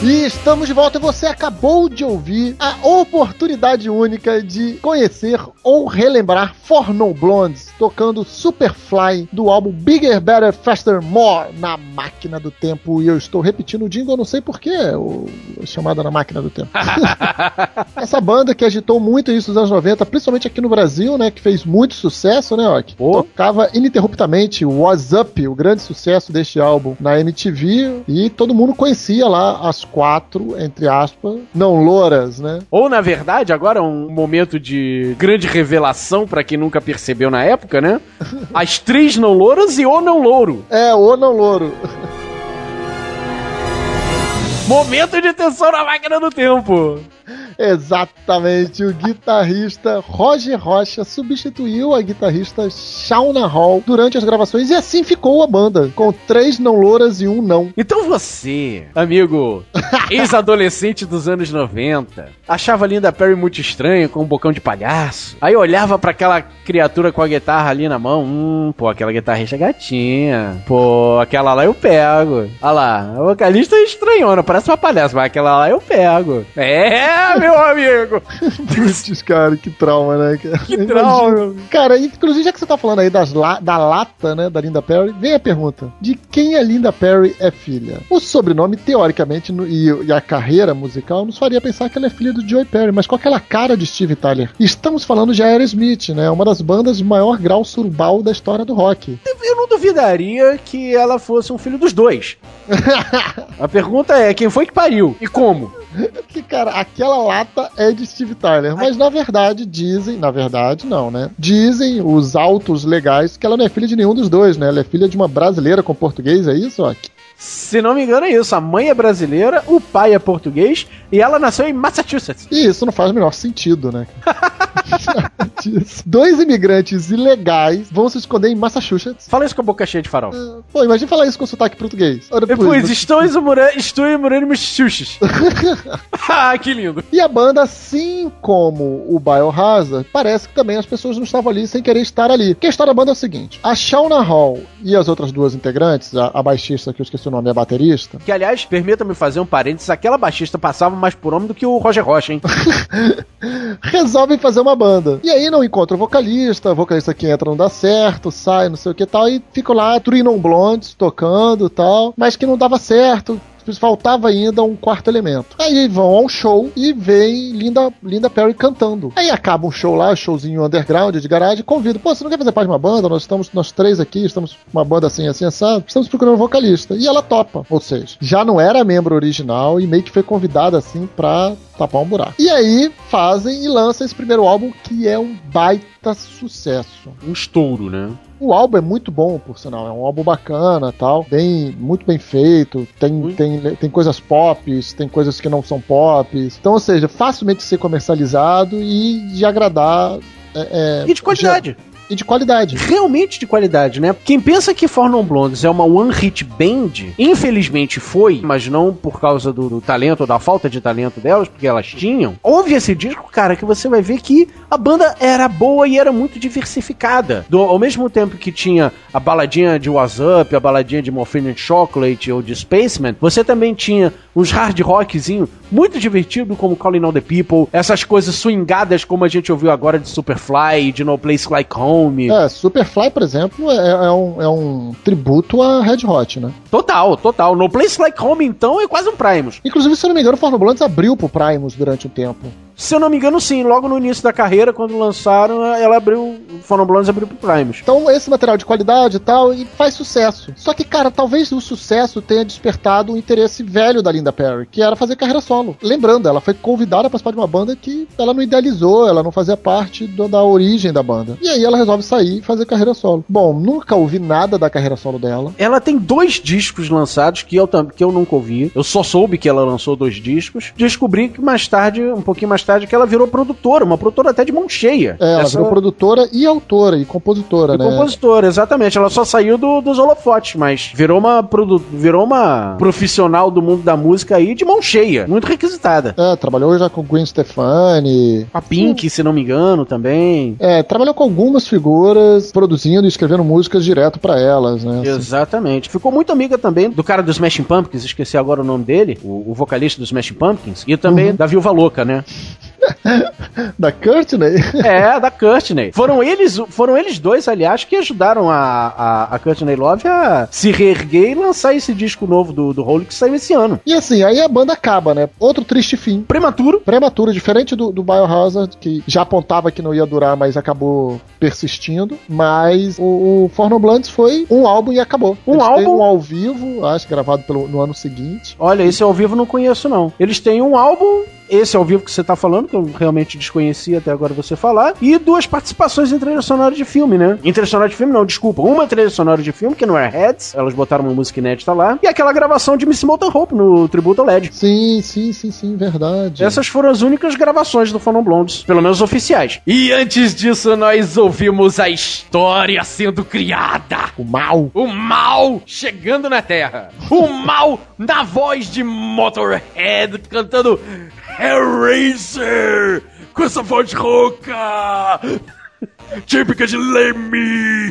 E estamos de volta e você acabou de ouvir a oportunidade única de conhecer ou relembrar Four Non Blondes tocando Superfly do álbum Bigger, Better, Faster, More na Máquina do Tempo. E eu estou repetindo o jingle, eu não sei porquê, o chamada na Máquina do Tempo. Essa banda que agitou muito isso nos anos noventa, principalmente aqui no Brasil, né, que fez muito sucesso, né, Ok? Oh. Tocava ininterruptamente o What's Up, o grande sucesso deste álbum na M T V, e todo mundo conhecia lá as quatro, entre aspas, não louras, né? Ou, na verdade, agora um momento de grande revelação pra quem nunca percebeu na época, né? As três não louras e o não louro. É, o não louro. Momento de tensão na Máquina do Tempo. Exatamente, o guitarrista Roger Rocha substituiu a guitarrista Shauna Hall durante as gravações e assim ficou a banda, com três não louras e um não. Então você, amigo, ex-adolescente dos anos noventa, achava Linda Perry muito estranho, com um bocão de palhaço, aí olhava pra aquela criatura com a guitarra ali na mão, hum, pô, aquela guitarrista gatinha, pô, aquela lá eu pego. Olha lá, a vocalista é estranhona, parece uma palhaça, mas aquela lá eu pego. É, meu amigo! Putz, cara, que trauma, né? Que trauma! Cara, inclusive, já que você tá falando aí das la- da lata, né, da Linda Perry, vem a pergunta: de quem a Linda Perry é filha? O sobrenome, teoricamente, no, e, e a carreira musical nos faria pensar que ela é filha do Joey Perry, mas com aquela cara de Steve Tyler. Estamos falando de Aerosmith, né? Uma das bandas de maior grau surbal da história do rock. Eu não duvidaria que ela fosse um filho dos dois. A pergunta é, quem foi que pariu? E como? Que, cara, aquela lata é de Steve Tyler, mas na verdade dizem, na verdade não, né? Dizem os autos legais que ela não é filha de nenhum dos dois, né? Ela é filha de uma brasileira com português, é isso, ó? Se não me engano é isso, a mãe é brasileira, o pai é português e ela nasceu em Massachusetts. E isso não faz o menor sentido, né? Dois imigrantes ilegais vão se esconder em Massachusetts. Fala isso com a boca cheia de farol. Uh, pô, imagina falar isso com sotaque português. Ora, Depois, por... estou em Moreno, estou em Moreno, Massachusetts. Ah, que lindo. E a banda, assim como o Biohazard, parece que também as pessoas não estavam ali sem querer estar ali. Porque a história da banda é o seguinte: a Shauna Hall e as outras duas integrantes, a, a baixista, que eu esqueci o nome, é a baterista. Que, aliás, permita-me fazer um parênteses, aquela baixista passava mais por homem do que o Roger Rocha, hein? Resolvem fazer uma banda. E aí não encontra o vocalista, o vocalista que entra não dá certo, sai, não sei o que tal, e ficam lá, Three Non Blondes, tocando e tal, mas que não dava certo. Faltava ainda um quarto elemento. Aí vão ao show e veem Linda, Linda Perry cantando. Aí acaba um show lá, showzinho underground de garagem, convido, pô, você não quer fazer parte de uma banda? Nós estamos, nós três aqui, estamos com uma banda assim, assim, assado, estamos procurando um vocalista. E ela topa, ou seja, já não era membro original e meio que foi convidada assim pra tapar um buraco. E aí fazem e lançam esse primeiro álbum que é um baita sucesso. Um estouro, né? O álbum é muito bom, por sinal. É um álbum bacana, tal, bem, muito bem feito. Tem, tem, tem coisas pop, tem coisas que não são pop. Então, ou seja, facilmente ser comercializado e de agradar. É, é, e de qualidade. Já... E de qualidade. Realmente de qualidade, né? Quem pensa que Four Non Blondes é uma one-hit band, infelizmente foi, mas não por causa do, do talento ou da falta de talento delas, porque elas tinham. Ouve esse disco, cara, que você vai ver que a banda era boa e era muito diversificada. Do, ao mesmo tempo que tinha a baladinha de What's Up, a baladinha de Morphine and Chocolate ou de Spaceman, você também tinha uns hard rockzinho muito divertido, como Calling All the People, essas coisas swingadas como a gente ouviu agora de Superfly, de No Place Like Home. É, Superfly, por exemplo, é, é, um, é um tributo a Red Hot, né? Total, total. No Place Like Home, então, é quase um Primus. Inclusive, se eu não me engano, o Four Non Blondes abriu pro Primus durante um tempo. Se eu não me engano, sim. Logo no início da carreira, quando lançaram, ela abriu... O Four Non Blondes abriu pro Primus. Então, esse material de qualidade e tal, e faz sucesso. Só que, cara, talvez o sucesso tenha despertado o interesse velho da Linda Perry, que era fazer carreira solo. Lembrando, ela foi convidada a participar de uma banda que ela não idealizou, ela não fazia parte do, da origem da banda. E aí ela resolve sair e fazer carreira solo. Bom, nunca ouvi nada da carreira solo dela. Ela tem dois discos lançados que eu, que eu nunca ouvi. Eu só soube que ela lançou dois discos. Descobri que mais tarde, um pouquinho mais tarde que ela virou produtora, uma produtora até de mão cheia. É, ela Essa... virou produtora e autora, e compositora, e né? compositora, exatamente. Ela só saiu do, dos holofotes, mas virou uma, produ... virou uma profissional do mundo da música aí de mão cheia, muito requisitada. É, trabalhou já com Gwen Stefani. A Pink, se não me engano, também. É, trabalhou com algumas figuras, produzindo e escrevendo músicas direto pra elas, né? Assim. Exatamente. Ficou muito amiga também do cara do Smashing Pumpkins, esqueci agora o nome dele, o, o vocalista do Smashing Pumpkins, e também Uhum. da Viúva Louca, né? Da Courtney? É, da Courtney. Foram eles, foram eles dois, aliás, que ajudaram a, a, a Courtney Love a se reerguer e lançar esse disco novo do, do Hole que saiu esse ano. E assim, aí a banda acaba, né? Outro triste fim. Prematuro. Prematuro, diferente do, do Biohazard, que já apontava que não ia durar, mas acabou persistindo. Mas o, o For No Blondes foi um álbum e acabou. Um Eles álbum? têm um ao vivo, acho, gravado pelo, no ano seguinte. Olha, esse ao vivo eu não conheço, não. Eles têm um álbum, esse ao vivo que você tá falando, que eu realmente desconhecia até agora você falar, e duas participações em trilha sonora de filme, né? Em trilha sonora de filme, não, desculpa. Uma trilha sonora de filme, que não é Heads, elas botaram uma música inédita lá, e aquela gravação de Miss Motorhope no tributo ao L E D. Sim, sim, sim, sim, verdade. Essas foram as únicas gravações do For No Blondes, pelo menos oficiais. E antes disso, nós ouvimos a história sendo criada. O mal. O mal chegando na Terra. O mal na voz de Motorhead cantando Hellraiser com essa voz rouca típica de Lemmy.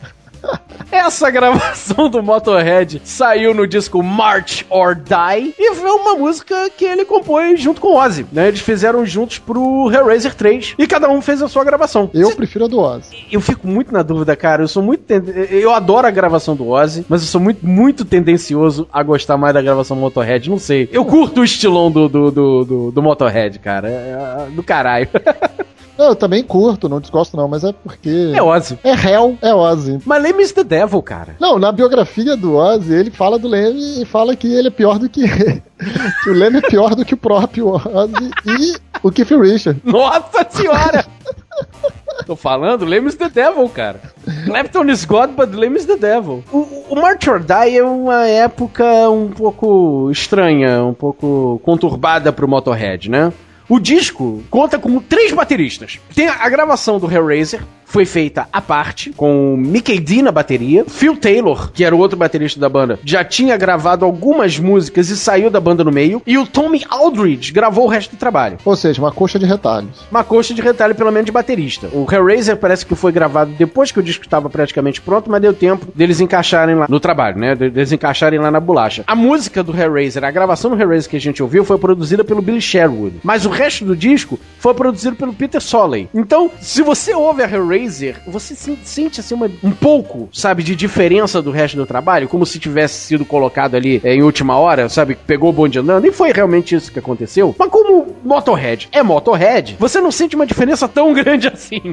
Essa gravação do Motorhead saiu no disco March or Die e foi uma música que ele compôs junto com o Ozzy, né? Eles fizeram juntos pro Hellraiser três e cada um fez a sua gravação. Eu Cê... prefiro a do Ozzy. Eu fico muito na dúvida, cara. Eu sou muito ten... eu adoro a gravação do Ozzy, mas eu sou muito, muito tendencioso a gostar mais da gravação Motorhead. Não sei. Eu curto o estilão do, do, do, do, do Motorhead, cara. É do caralho. Não, eu também curto, não desgosto não, mas é porque... É Ozzy. É Hell, é Ozzy. Mas Lemmy is the Devil, cara. Não, na biografia do Ozzy, ele fala do Lemmy e fala que ele é pior do que ele. Que o Lemmy é pior do que o próprio Ozzy e o Keith Richards. Nossa senhora! Tô falando, Lemmy is the Devil, cara. Clapton is God, but Lemmy is the Devil. O, o March or Die é uma época um pouco estranha, um pouco conturbada pro Motorhead, né? O disco conta com três bateristas. Tem a, a gravação do Hellraiser, foi feita à parte, com o Mikkey Dee na bateria. Phil Taylor, que era o outro baterista da banda, já tinha gravado algumas músicas e saiu da banda no meio. E o Tommy Aldridge gravou o resto do trabalho. Ou seja, uma coxa de retalhos. Uma coxa de retalho, pelo menos de baterista. O Hellraiser parece que foi gravado depois que o disco estava praticamente pronto, mas deu tempo deles encaixarem lá no trabalho, né? Deles encaixarem lá na bolacha. A música do Hellraiser, a gravação do Hellraiser que a gente ouviu, foi produzida pelo Billy Sherwood. Mas o resto do disco foi produzido pelo Peter Soley. Então, se você ouve a Hellraiser, você sente assim uma, um pouco, sabe, de diferença do resto do trabalho, como se tivesse sido colocado ali é, em última hora, sabe, pegou o bonde andando, e foi realmente isso que aconteceu. Mas como Motorhead é Motorhead, você não sente uma diferença tão grande assim.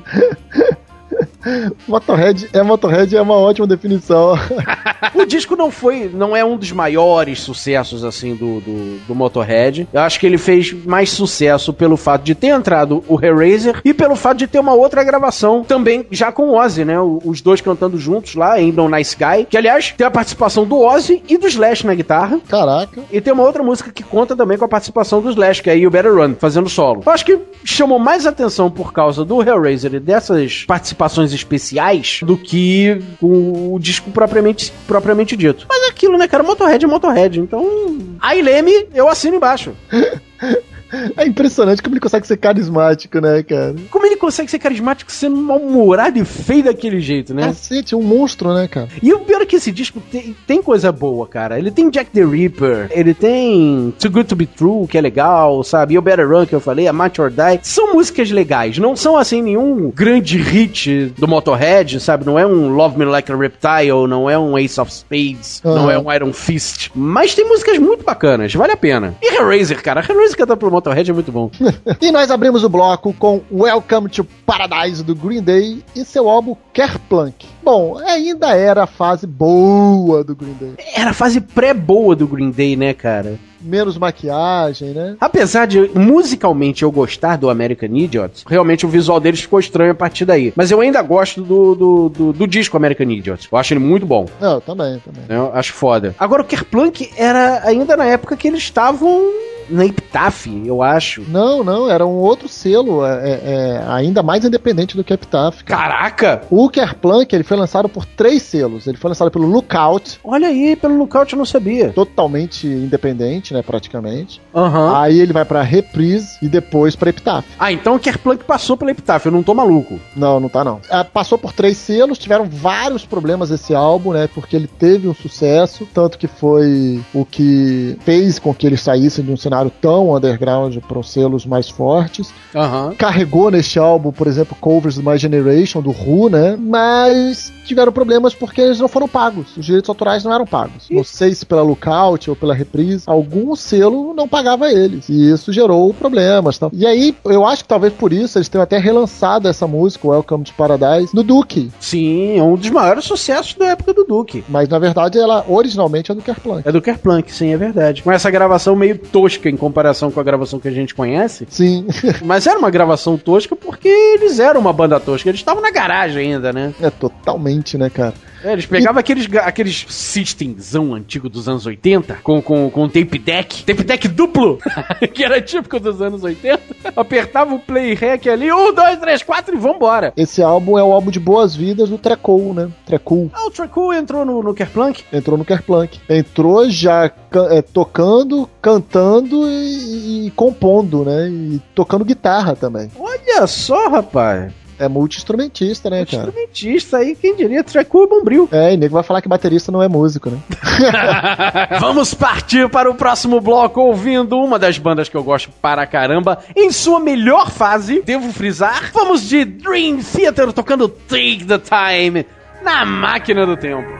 Motorhead é Motorhead é uma ótima definição. O disco não foi, não é um dos maiores sucessos assim do, do, do Motorhead. Eu acho que ele fez mais sucesso pelo fato de ter entrado o Hellraiser e pelo fato de ter uma outra gravação também já com o Ozzy, né? Os dois cantando juntos lá, Ain't No Nice Guy, que aliás tem a participação do Ozzy e do Slash na guitarra. Caraca. E tem uma outra música que conta também com a participação do Slash, que é You Better Run, fazendo solo. Eu acho que chamou mais atenção por causa do Hellraiser e dessas participações especiais do que o disco propriamente, propriamente dito. Mas é aquilo, né, cara? Motorhead é Motorhead. Então, aí Lemmy, eu assino embaixo. É impressionante como ele consegue ser carismático, né, cara? Como ele consegue ser carismático sendo mal-humorado e feio daquele jeito, né? Cacete, um monstro, né, cara? E o pior é que esse disco tem, tem coisa boa, cara. Ele tem Jack the Ripper, ele tem Too Good To Be True, que é legal, sabe? You Better Run, que eu falei, a March or Die. São músicas legais, não são, assim, nenhum grande hit do Motorhead, sabe? Não é um Love Me Like a Reptile, não é um Ace of Spades, uhum. Não é um Iron Fist. Mas tem músicas muito bacanas, vale a pena. E Hellraiser, cara, Hellraiser cantado pelo Motorhead é muito bom. E nós abrimos o bloco com Welcome to Paradise do Green Day e seu álbum Kerplunk. Bom, ainda era a fase boa do Green Day. Era a fase pré-boa do Green Day, né, cara? Menos maquiagem, né? Apesar de musicalmente eu gostar do American Idiot, realmente o visual deles ficou estranho a partir daí. Mas eu ainda gosto do, do, do, do disco American Idiot. Eu acho ele muito bom. Não, também, também. Eu acho foda. Agora o Kerplunk era ainda na época que eles estavam na Epitaph, eu acho. Não, não, era um outro selo, é, é, ainda mais independente do que Epitaph. Cara. Caraca! O Kerplunk, ele foi lançado por três selos. Ele foi lançado pelo Lookout. Olha aí, pelo Lookout eu não sabia. Totalmente independente, né, praticamente. Uhum. Aí ele vai pra Reprise e depois pra Epitaph. Ah, então o Kerplunk passou pela Epitaph, eu não tô maluco. Não, não tá não. Ah, passou por três selos, tiveram vários problemas esse álbum, né, porque ele teve um sucesso, tanto que foi o que fez com que eles saíssem de um cenário tão underground para os selos mais fortes. Uhum. Carregou neste álbum, por exemplo, covers do My Generation, do Who, né, mas tiveram problemas porque eles não foram pagos. Os direitos autorais não eram pagos. Não sei se pela Lookout ou pela Reprise, algum selo não pagava eles. E isso gerou problemas. Tá? E aí, eu acho que talvez por isso eles tenham até relançado essa música, Welcome to Paradise, no Duke. Sim, é um dos maiores sucessos da época do Duke. Mas, na verdade, ela originalmente é do Kerplunk. É do Kerplunk, sim, é verdade. Com essa gravação meio tosca em comparação com a gravação que a gente conhece. Sim. Mas era uma gravação tosca porque eles eram uma banda tosca. Eles estavam na garagem ainda, né? É, totalmente, né, cara? É, eles pegavam e... aqueles, aqueles systemzão antigo dos anos oitenta, com, com, com tape deck, tape deck duplo, que era típico dos anos oitenta, apertava o play rec ali, um, dois, três, quatro e vambora. Esse álbum é o álbum de boas-vindas do Trecool, né? Trecool. Ah, o Trecool entrou no, no Kerplunk? Entrou no Kerplunk. Entrou já é, tocando, cantando e, e compondo, né? E tocando guitarra também. Olha só, rapaz. É multi-instrumentista, né, cara? Multi-instrumentista aí, quem diria? Trecool é Bombril. É, e nego vai falar que baterista não é músico, né? Vamos partir para o próximo bloco ouvindo uma das bandas que eu gosto para caramba. Em sua melhor fase, devo frisar, vamos de Dream Theater tocando Take the Time na Máquina do Tempo.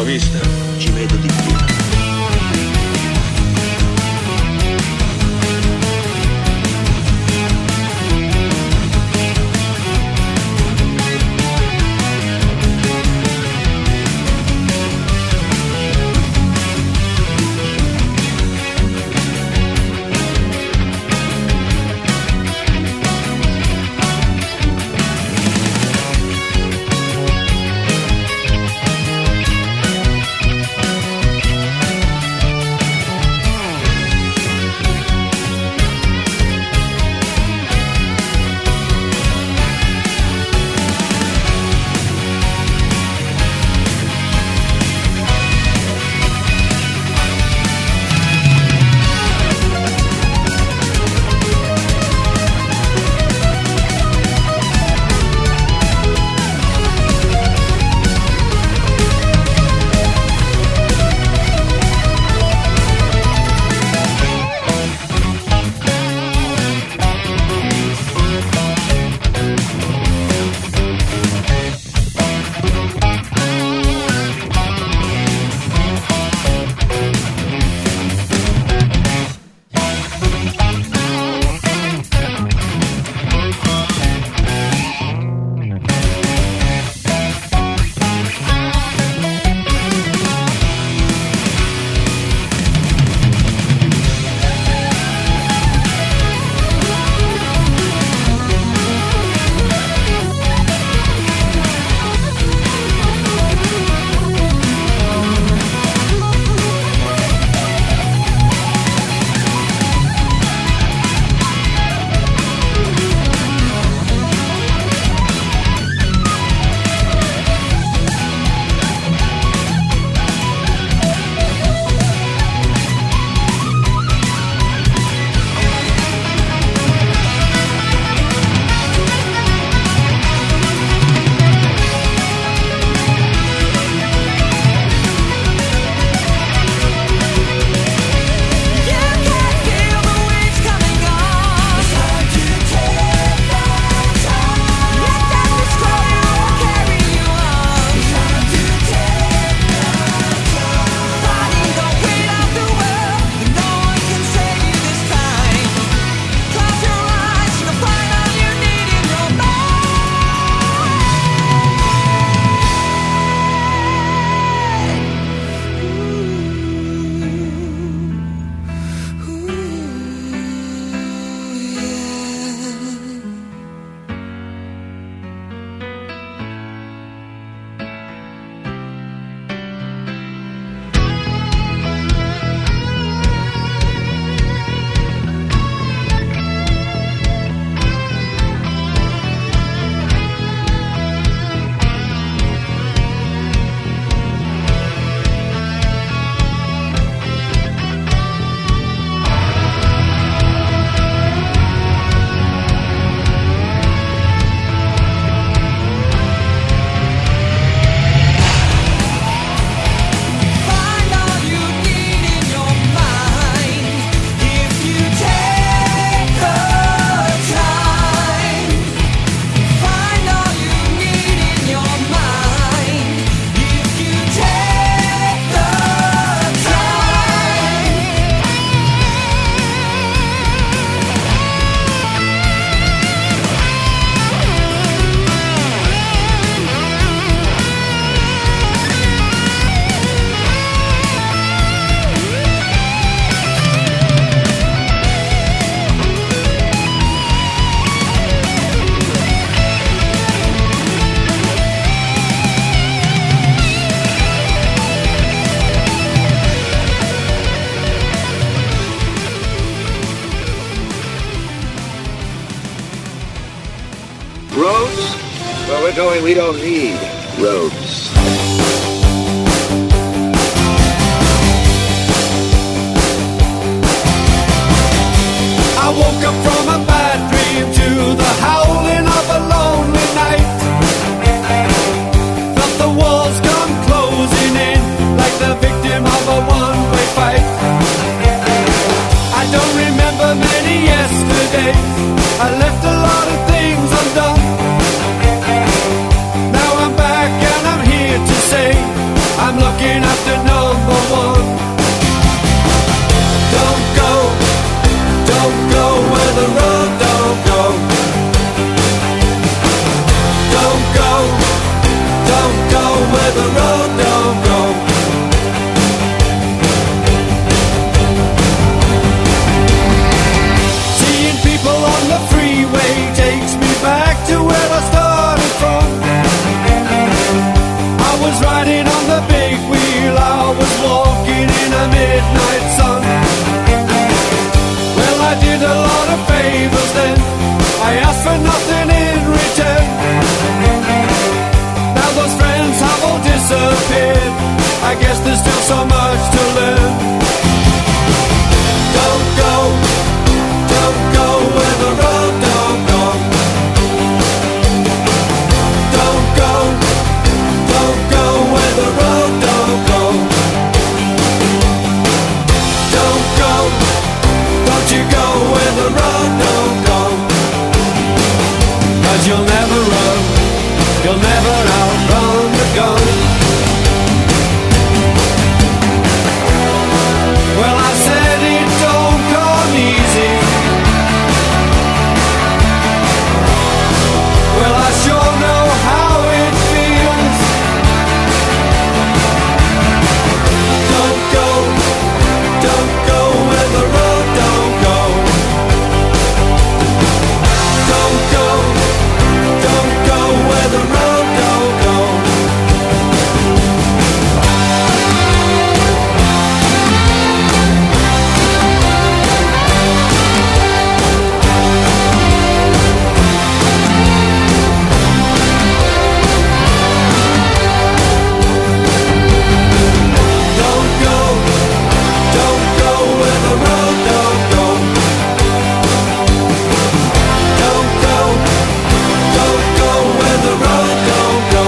vista, ci vedo di più. Roads? Where we're going, we don't need roads. I woke up from a bad dream to the howling of a lonely night. Felt the walls come closing in like the victim of a one-way fight. I don't remember many yesterdays. I left a lot of things undone. Now I'm back and I'm here to say I'm looking Trouble on the freeway takes me back to where I started from. I was riding on the big wheel, I was walking in a midnight sun. Well, I did a lot of favors then, I asked for nothing in return. Now those friends have all disappeared, I guess there's still so much to learn. Don't go, don't go where the road don't go. Don't go, don't go where the road don't go. Don't go, don't you go where the road don't go. 'Cause you'll never run, you'll never outrun the gun. Well, I said it don't come easy. Well, I sure know how it feels. Don't go, don't go where the road don't go. Don't go, don't go where the road don't go. Don't go, don't go where the road don't go. Don't go, don't go where the road don't go.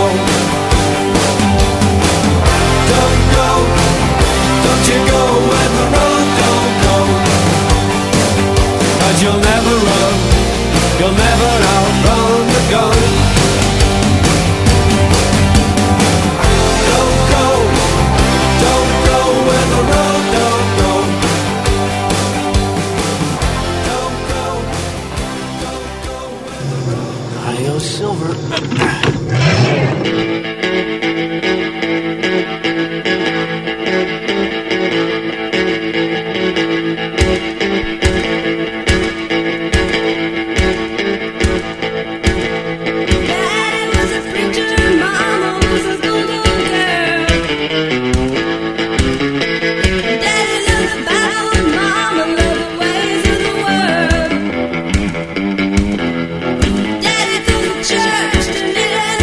Don't go, don't you go where the road don't go. 'Cause you'll never run, you'll never outrun the gun. Don't go, don't go where the road don't go. Don't go, don't go where Adios, Silver. Daddy was a preacher, Mama was a schoolgirl girl. Daddy loved the Bible, Mama loved the ways of the world. Daddy took the church to knit and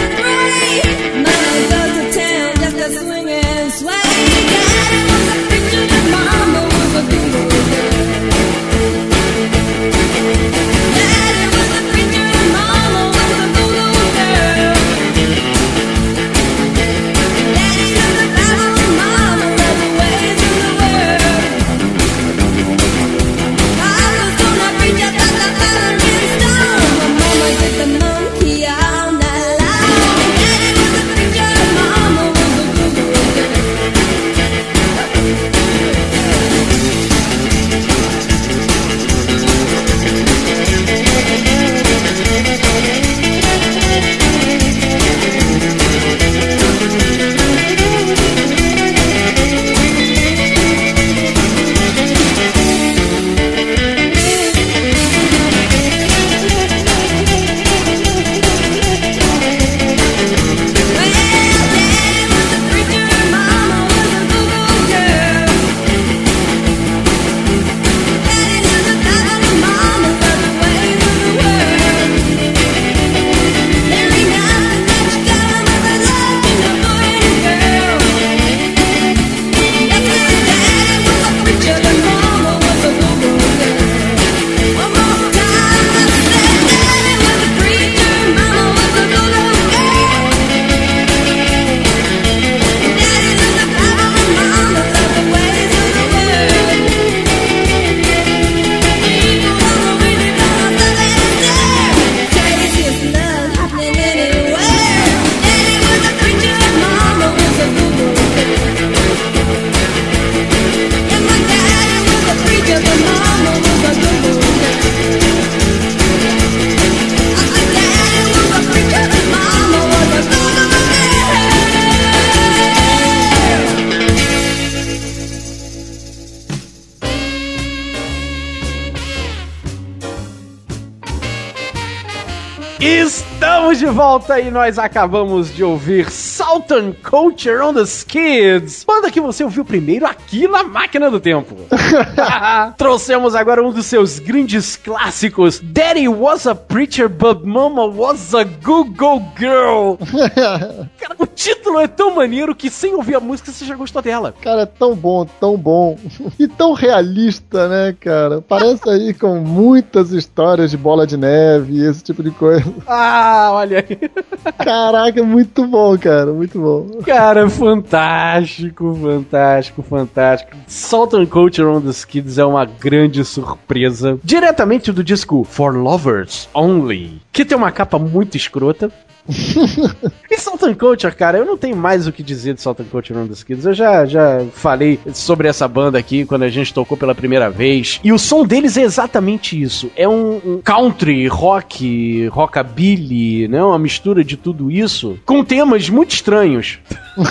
Estamos de volta e nós acabamos de ouvir Southern Culture on the Skids, banda que você ouviu primeiro aqui na Máquina do Tempo. Trouxemos agora um dos seus grandes clássicos, Daddy Was a Preacher But Mama Was a Go-Go Girl. Cara, o título é tão maneiro que sem ouvir a música você já gostou dela. Cara, é tão bom, tão bom. E tão realista, né, cara? Parece aí com muitas histórias de Bola de Neve e esse tipo de coisa. Ah, olha aí. Caraca, muito bom, cara, muito bom. Cara, fantástico, fantástico, fantástico. Southern Culture on the Skids é uma grande surpresa. Diretamente do disco For Lovers Only, que tem uma capa muito escrota. E Southern Culture, cara, eu não tenho mais o que dizer de Southern Culture on the Skids. Eu já, já falei sobre essa banda aqui quando a gente tocou pela primeira vez. E o som deles é exatamente isso. É um, um country, rock, rockabilly, né? Uma mistura de tudo isso com temas muito estranhos.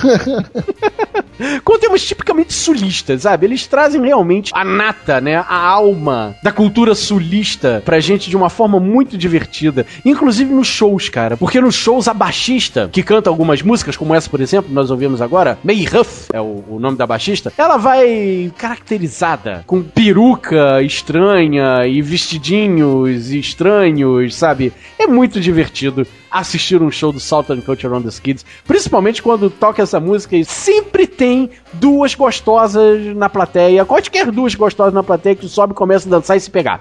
Com temas tipicamente sulistas, sabe? Eles trazem realmente a nata, né? A alma da cultura sulista pra gente de uma forma muito divertida. Inclusive nos shows, cara. Porque nos shows a baixista, que canta algumas músicas, como essa, por exemplo, nós ouvimos agora, May Huff é o, o nome da baixista, ela vai caracterizada com peruca estranha e vestidinhos estranhos, sabe? É muito divertido assistir um show do Southern Culture on the Skids, principalmente quando toca essa música e sempre tem duas gostosas na plateia, quaisquer duas gostosas na plateia que sobe, começa a dançar e se pegar.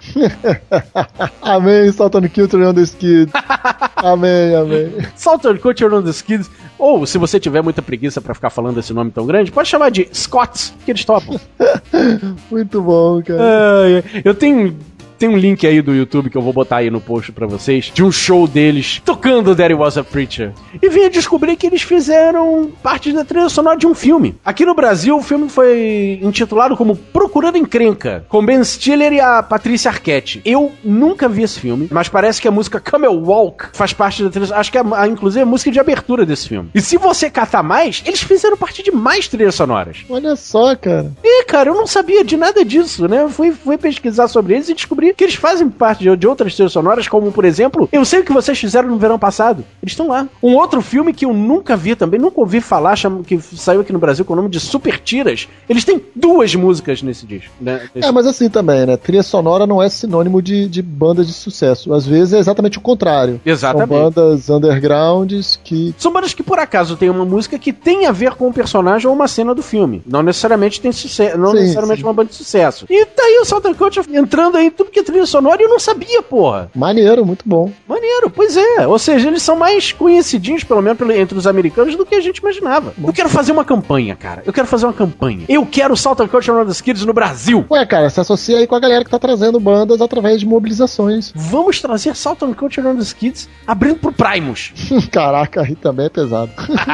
Amém, Southern Culture on the Skids. Amém, amém. Southern Culture on the Skids, ou se você tiver muita preguiça pra ficar falando esse nome tão grande, pode chamar de Scots, que eles topam. Muito bom, cara. Uh, eu tenho... Tem um link aí do YouTube que eu vou botar aí no post pra vocês, de um show deles tocando Daddy Was a Preacher. E vim a descobrir que eles fizeram parte da trilha sonora de um filme. Aqui no Brasil, o filme foi intitulado como Procurando Encrenca, com Ben Stiller e a Patrícia Arquette. Eu nunca vi esse filme, mas parece que a música Camel Walk faz parte da trilha sonora. Acho que é, a, inclusive, a música de abertura desse filme. E se você catar mais, eles fizeram parte de mais trilhas sonoras. Olha só, cara. E, cara, eu não sabia de nada disso, né? Eu fui, fui pesquisar sobre eles e descobri que eles fazem parte de, de outras trilhas sonoras, como, por exemplo, Eu Sei O Que Vocês Fizeram no Verão Passado. Eles estão lá. Um outro filme que eu nunca vi também, nunca ouvi falar, chama, que saiu aqui no Brasil com o nome de Super Tiras. Eles têm duas músicas nesse disco, né? É, mas assim também, né? Trilha sonora não é sinônimo de, de bandas de sucesso. Às vezes é exatamente o contrário. Exatamente. São bandas undergrounds que... São bandas que, por acaso, tem uma música que tem a ver com o personagem ou uma cena do filme. Não necessariamente tem sucesso, não sim, necessariamente sim. Uma banda de sucesso. E tá aí o Southern Culture entrando aí tudo que é trilha sonora e eu não sabia, porra. Maneiro, muito bom. Maneiro, pois é. Ou seja, eles são mais conhecidinhos, pelo menos entre os americanos, do que a gente imaginava. Bom. Eu quero fazer uma campanha, cara. Eu quero fazer uma campanha. Eu quero o Southern Culture on the Skids no Brasil. Ué, cara, se associa aí com a galera que tá trazendo bandas através de mobilizações. Vamos trazer Southern Culture on the Skids abrindo pro Primus. Caraca, aí também é pesado.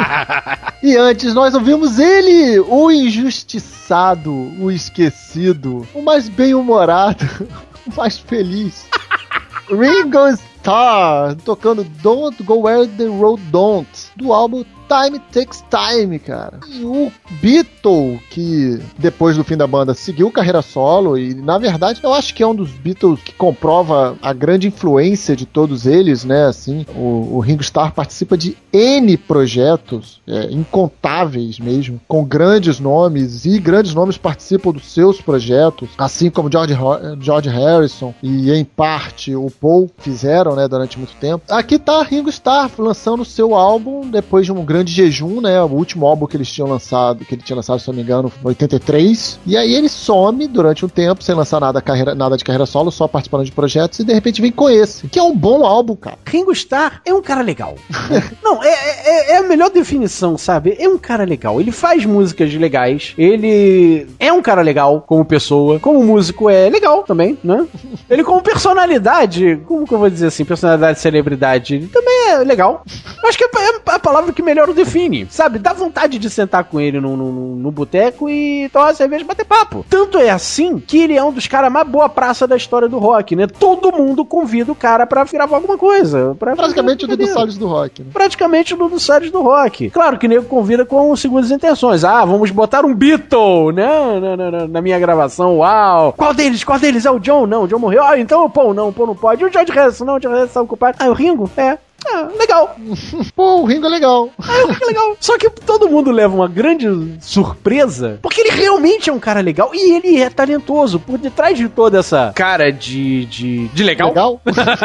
E antes nós ouvimos ele, o injustiçado, o esquecido, o mais bem-humorado, o mais feliz. Ringo Starr, tocando Don't Go Where the Road Don't, do álbum Time Takes Time, cara. E o Beatle, que depois do fim da banda seguiu carreira solo, e na verdade eu acho que é um dos Beatles que comprova a grande influência de todos eles, né? Assim, o, o Ringo Starr participa de N projetos, é, incontáveis mesmo, com grandes nomes, e grandes nomes participam dos seus projetos, assim como George, George Harrison e em parte o Paul fizeram, né, durante muito tempo. Aqui tá Ringo Starr lançando o seu álbum depois de um grande jejum, né? O último álbum que eles tinham lançado, que ele tinha lançado, se não me engano, foi em oitenta e três. E aí ele some durante um tempo, sem lançar nada, carreira, nada de carreira solo, só participando de projetos, e de repente vem com esse, que é um bom álbum, cara. Ringo Starr é um cara legal. Não, é, é, é a melhor definição, sabe? É um cara legal. Ele faz músicas legais, ele é um cara legal como pessoa, como músico é legal também, né? Ele como personalidade, como que eu vou dizer assim, personalidade, celebridade, ele também É, legal. Acho que é a palavra que melhor o define, sabe? Dá vontade de sentar com ele no, no, no boteco e tomar uma cerveja e bater papo. Tanto é assim que ele é um dos caras mais boa praça da história do rock, né? Todo mundo convida o cara pra gravar alguma coisa. Pra Praticamente o Dudu Salles do rock, né? Praticamente o Dudu Salles do rock. Claro que o nego convida com segundas intenções. Ah, vamos botar um Beatle, né? Na, na, na minha gravação, uau. Qual deles? Qual deles? É o John? Não, o John morreu. Ah, então o Paul não, o Paul não pode. E o George Harrison? Não, o George Harrison tá ocupado. Ah, o Ringo? É. Ah, legal. Pô, o Ringo é legal. Ah, o Ringo é legal. Só que todo mundo leva uma grande surpresa, porque ele realmente é um cara legal e ele é talentoso. Por detrás de toda essa cara de, de, de legal, legal?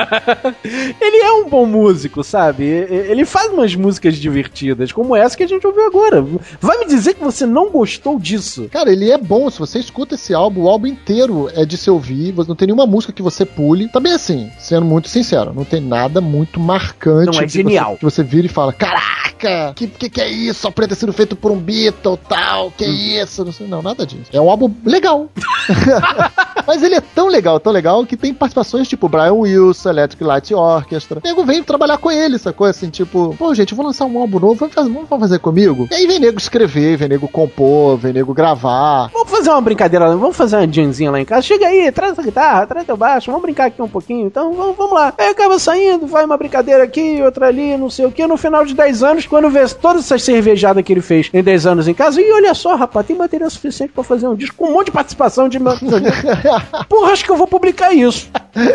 ele é um bom músico, sabe? Ele faz umas músicas divertidas, como essa que a gente ouviu agora. Vai me dizer que você não gostou disso? Cara, ele é bom. Se você escuta esse álbum, o álbum inteiro é de se ouvir. Não tem nenhuma música que você pule. Também assim, sendo muito sincero, não tem nada muito marcante. Não, é genial. Você, que você vira e fala, caraca, que, que que é isso? Só podia ter sido feito por um Beatle, tal, que hum. isso? Não, sei, não, nada disso. É um álbum legal. Mas ele é tão legal, tão legal, que tem participações tipo Brian Wilson, Electric Light Orchestra. O nego vem trabalhar com ele, sacou? Assim, tipo, pô, gente, eu vou lançar um álbum novo, vamos fazer, vamos fazer comigo? E aí vem nego escrever, vem nego compor, vem nego gravar. Vamos fazer uma brincadeira, vamos fazer uma jamzinha lá em casa. Chega aí, traz a guitarra, traz teu baixo, vamos brincar aqui um pouquinho. Então, vamos, vamos lá. Aí acaba saindo, vai uma brincadeira aqui, outra ali, não sei o que. No final de dez anos, quando vê todas essas cervejadas que ele fez em dez anos em casa, e olha só, rapaz, tem material suficiente pra fazer um disco com um monte de participação de... Porra, acho que eu vou publicar isso.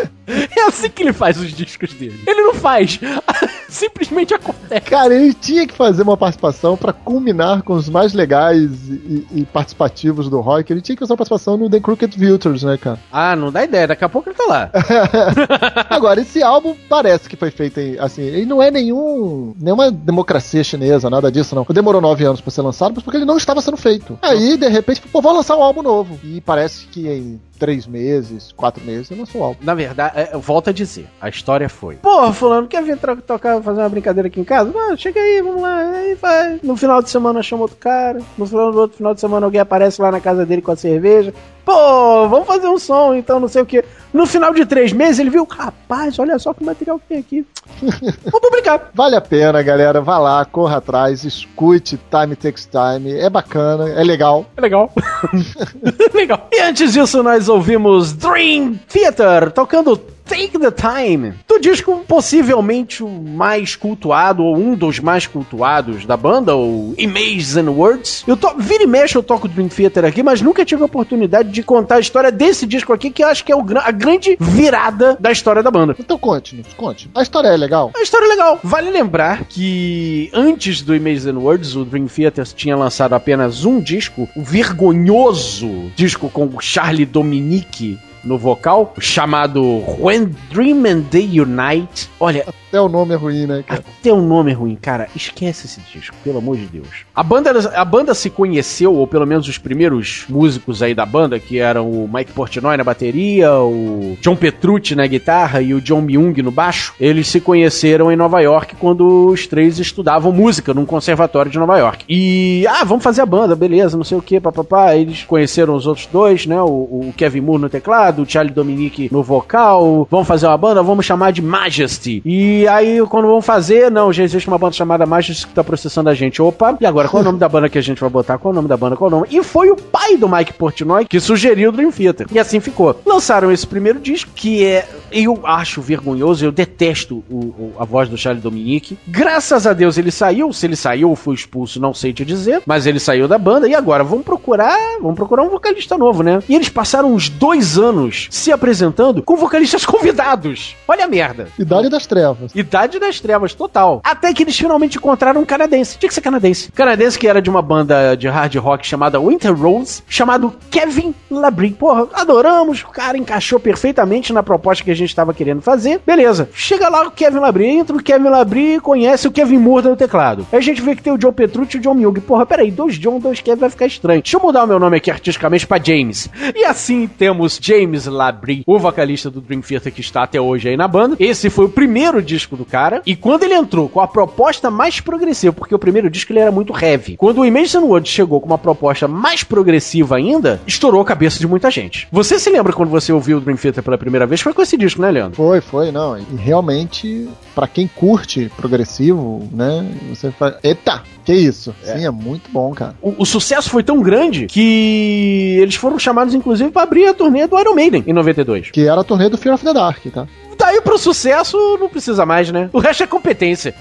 É assim que ele faz os discos dele. Ele não faz. Simplesmente acontece. Cara, ele tinha que fazer uma participação pra culminar com os mais legais e, e participativos do rock. Ele tinha que fazer uma participação no The Crooked Vultures, né, cara? Ah, não dá ideia. Daqui a pouco ele tá lá. Agora, esse álbum parece que foi feito em, assim, ele não é nenhum, nenhuma democracia chinesa, nada disso, não. Demorou nove anos pra ser lançado, mas porque ele não estava sendo feito. Aí, de repente, pô, vou lançar um álbum novo. E parece que em três meses, quatro meses, eu lançou o álbum. Na verdade, eu volto a dizer, a história foi: porra, fulano, quer vir tocar, fazer uma brincadeira aqui em casa? Ah, chega aí, vamos lá. Aí vai. No final de semana chama outro cara. No final do outro final de semana alguém aparece lá na casa dele com a cerveja. Pô, vamos fazer um som, então não sei o que. No final de três meses ele viu, rapaz, olha só que material que tem aqui. Vou publicar. Vale a pena, galera. Vá lá, corra atrás, escute Time Takes Time. É bacana, é legal. É legal. Legal. E antes disso nós ouvimos Dream Theater tocando Take the Time, do disco possivelmente o mais cultuado, ou um dos mais cultuados da banda, o Images and Words. Eu to... Vira e mexe eu toco Dream Theater aqui, mas nunca tive a oportunidade de contar a história desse disco aqui, que eu acho que é o, a grande virada da história da banda. Então conte-nos, conte. A história é legal? A história é legal. Vale lembrar que antes do Images and Words, o Dream Theater tinha lançado apenas um disco, o vergonhoso disco com o Charlie Dominique no vocal, chamado When Dream and Day Unite. Olha, até o nome é ruim, né, cara? Até o nome é ruim, cara. Esquece esse disco, pelo amor de Deus. A banda, a banda se conheceu, ou pelo menos os primeiros músicos aí da banda, que eram o Mike Portnoy na bateria, o John Petrucci na guitarra e o John Myung no baixo. Eles se conheceram em Nova York quando os três estudavam música num conservatório de Nova York. E, ah, vamos fazer a banda, beleza, não sei o que, papapá. Eles conheceram os outros dois, né, o, o Kevin Moore no teclado, o Charlie Dominique no vocal. Vamos fazer uma banda, vamos chamar de Majesty. E aí, quando vamos fazer, não, já existe uma banda chamada Majesty que tá processando a gente. Opa, e agora, qual é o nome da banda que a gente vai botar? Qual é o nome da banda? Qual é o nome? E foi o pai do Mike Portnoy que sugeriu o Dream Theater. E assim ficou. Lançaram esse primeiro disco, que é, eu acho vergonhoso, eu detesto o, o, a voz do Charlie Dominique. Graças a Deus ele saiu. Se ele saiu ou foi expulso, não sei te dizer, mas ele saiu da banda. E agora, vamos procurar, vamos procurar um vocalista novo, né? E eles passaram uns dois anos se apresentando com vocalistas convidados. Olha a merda. Idade das trevas. Idade das trevas, total. Até que eles finalmente encontraram um canadense. Tinha que ser canadense. Canadense que era de uma banda de hard rock chamada Winter Rose, chamado Kevin Labrie. Porra, adoramos. O cara encaixou perfeitamente na proposta que a gente estava querendo fazer. Beleza. Chega lá o Kevin Labrie, entra o Kevin Labrie e conhece o Kevin Moore no teclado. Aí a gente vê que tem o John Petrucci e o John Myung. Porra, peraí, dois John, dois Kevin, vai ficar estranho. Deixa eu mudar o meu nome aqui artisticamente pra James. E assim temos James Labrie, o vocalista do Dream Theater que está até hoje aí na banda. Esse foi o primeiro disco disco do cara, e quando ele entrou com a proposta mais progressiva, porque o primeiro disco ele era muito heavy, quando o Imagine World chegou com uma proposta mais progressiva ainda, estourou a cabeça de muita gente. Você se lembra quando você ouviu o Dream Theater pela primeira vez? Foi com esse disco, né, Leandro? Foi, foi, não. E realmente, pra quem curte progressivo, né, você fala, eita, que isso? É. Sim, é muito bom, cara. O, o sucesso foi tão grande que eles foram chamados, inclusive, pra abrir a turnê do Iron Maiden em noventa e dois. Que era a turnê do Fear of the Dark, tá? Daí pro sucesso não precisa mais, né? O resto é competência.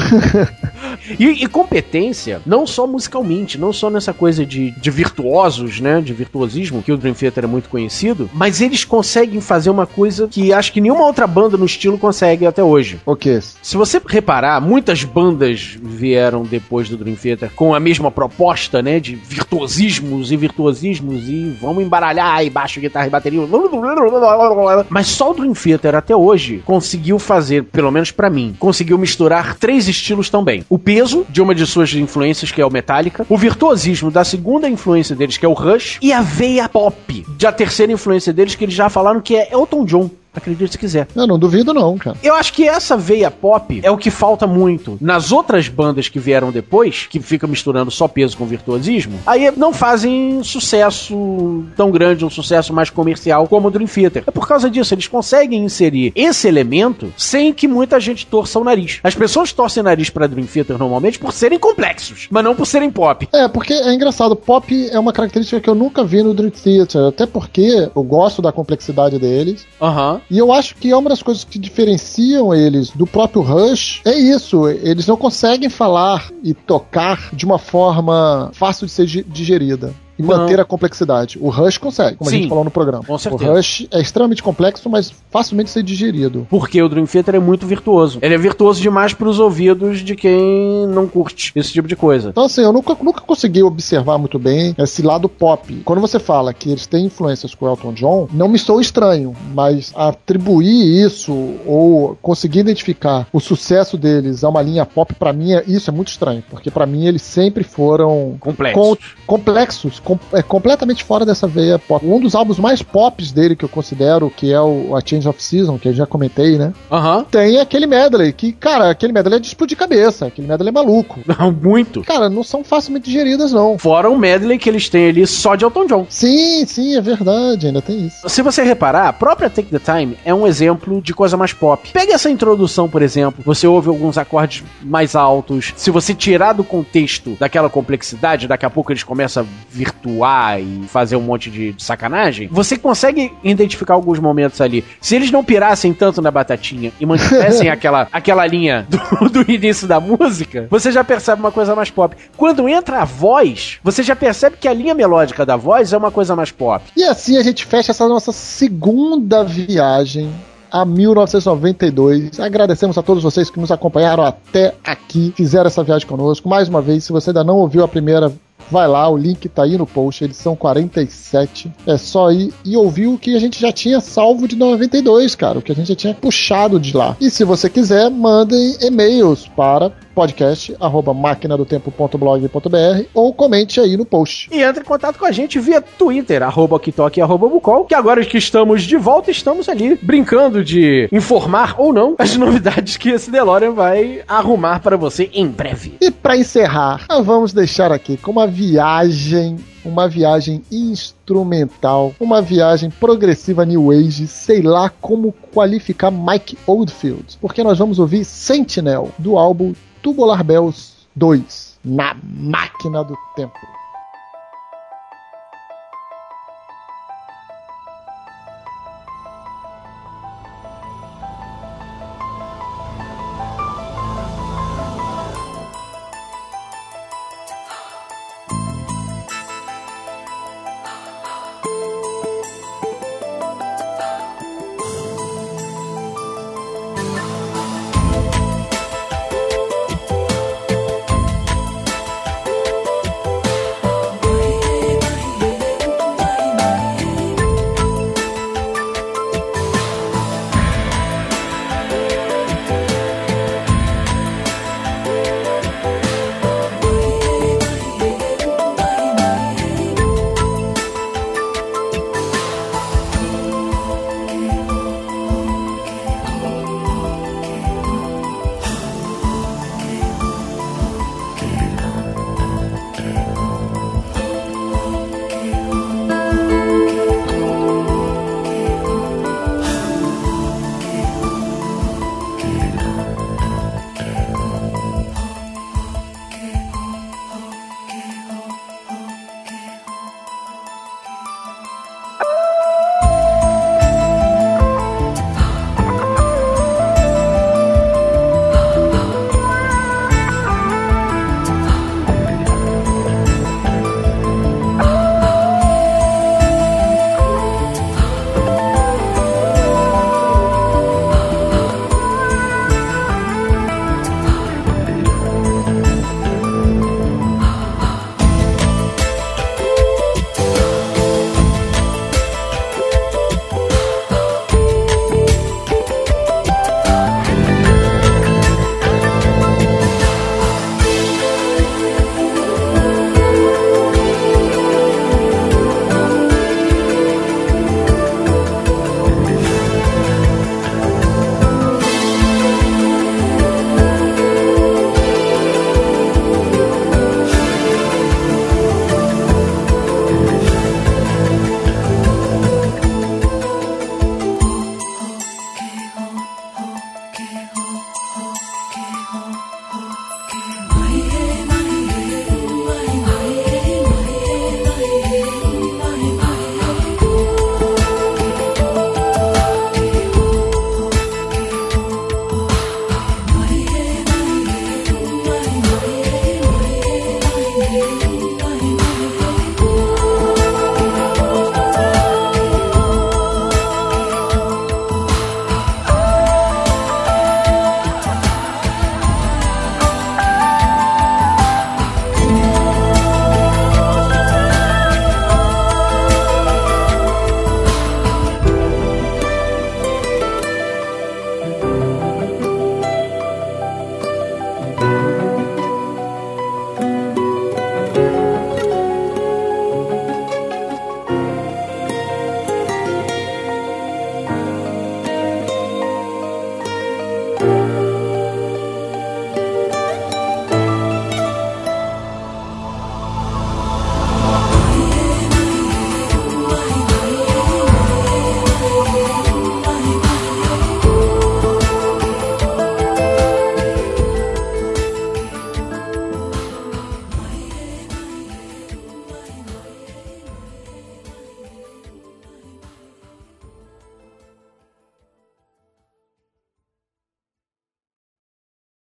e, e competência, não só musicalmente, não só nessa coisa de, de virtuosos, né? De virtuosismo, que o Dream Theater é muito conhecido, mas eles conseguem fazer uma coisa que acho que nenhuma outra banda no estilo consegue até hoje. O quê? Se você reparar, muitas bandas vieram depois do Dream Theater com a mesma proposta, né? De virtuosismos e virtuosismos e vamos embaralhar e baixo, guitarra e bateria. Mas só o Dream Theater até hoje conseguiu fazer, pelo menos pra mim, conseguiu misturar três estilos também. O peso de uma de suas influências, que é o Metallica, o virtuosismo da segunda influência deles, que é o Rush, e a veia pop da terceira influência deles, que eles já falaram que é Elton John. Acredite se quiser. Eu não duvido não, cara. Eu acho que essa veia pop é o que falta muito nas outras bandas que vieram depois, que ficam misturando só peso com virtuosismo, aí não fazem sucesso tão grande, um sucesso mais comercial como o Dream Theater. É por causa disso, eles conseguem inserir esse elemento sem que muita gente torça o nariz. As pessoas torcem o nariz pra Dream Theater normalmente por serem complexos, mas não por serem pop. É, porque é engraçado, pop é uma característica que eu nunca vi no Dream Theater, até porque eu gosto da complexidade deles. Aham. Uhum. E eu acho que é uma das coisas que diferenciam eles do próprio Rush, é isso, eles não conseguem falar e tocar de uma forma fácil de ser digerida e Não. manter a complexidade. O Rush consegue, como Sim, a gente falou no programa. Com certeza. O Rush é extremamente complexo, mas facilmente ser digerido. Porque o Dream Theater é muito virtuoso. Ele é virtuoso demais pros ouvidos de quem não curte esse tipo de coisa. Então, assim, eu nunca, nunca consegui observar muito bem esse lado pop. Quando você fala que eles têm influências com o Elton John, não me sou estranho, mas atribuir isso ou conseguir identificar o sucesso deles a uma linha pop, pra mim, é, isso é muito estranho. Porque pra mim, eles sempre foram complexos. Com, complexos. Com, é completamente fora dessa veia pop. Um dos álbuns mais pops dele que eu considero, que é o A Change of Season, que eu já comentei, né? Aham. Uhum. Tem aquele medley, que, cara, aquele medley é de explodir cabeça, aquele medley é maluco. Não, muito. Cara, não são facilmente digeridas, não. Fora o medley que eles têm ali só de Elton John. Sim, sim, é verdade, ainda tem isso. Se você reparar, a própria Take the Time é um exemplo de coisa mais pop. Pega essa introdução, por exemplo, você ouve alguns acordes mais altos, se você tirar do contexto daquela complexidade, daqui a pouco eles começam a virtuar e fazer um monte de, de sacanagem, você consegue identificar alguns momentos ali. Se eles não pirassem tanto na batatinha e mantivessem aquela, aquela linha do, do início da música, você já percebe uma coisa mais pop. Quando entra a voz, você já percebe que a linha melódica da voz é uma coisa mais pop. E assim a gente fecha essa nossa segunda viagem a mil novecentos e noventa e dois. Agradecemos a todos vocês que nos acompanharam até aqui, fizeram essa viagem conosco. Mais uma vez, se você ainda não ouviu a primeira, vai lá, o link tá aí no post, edição quarenta e sete. É só ir e ouvir o que a gente já tinha salvo de noventa e dois, cara, o que a gente já tinha puxado de lá. E se você quiser, mandem e-mails para podcast arroba máquina do tempo ponto blog ponto br ou comente aí no post. E entre em contato com a gente via Twitter, arroba Okitoque, arroba Bucol, que agora que estamos de volta, estamos ali brincando de informar ou não as novidades que esse DeLorean vai arrumar para você em breve. E para encerrar, nós vamos deixar aqui com uma viagem, uma viagem instrumental, uma viagem progressiva New Age, sei lá como qualificar Mike Oldfield, porque nós vamos ouvir Sentinel, do álbum Tubular Bells dois, na Máquina do Tempo.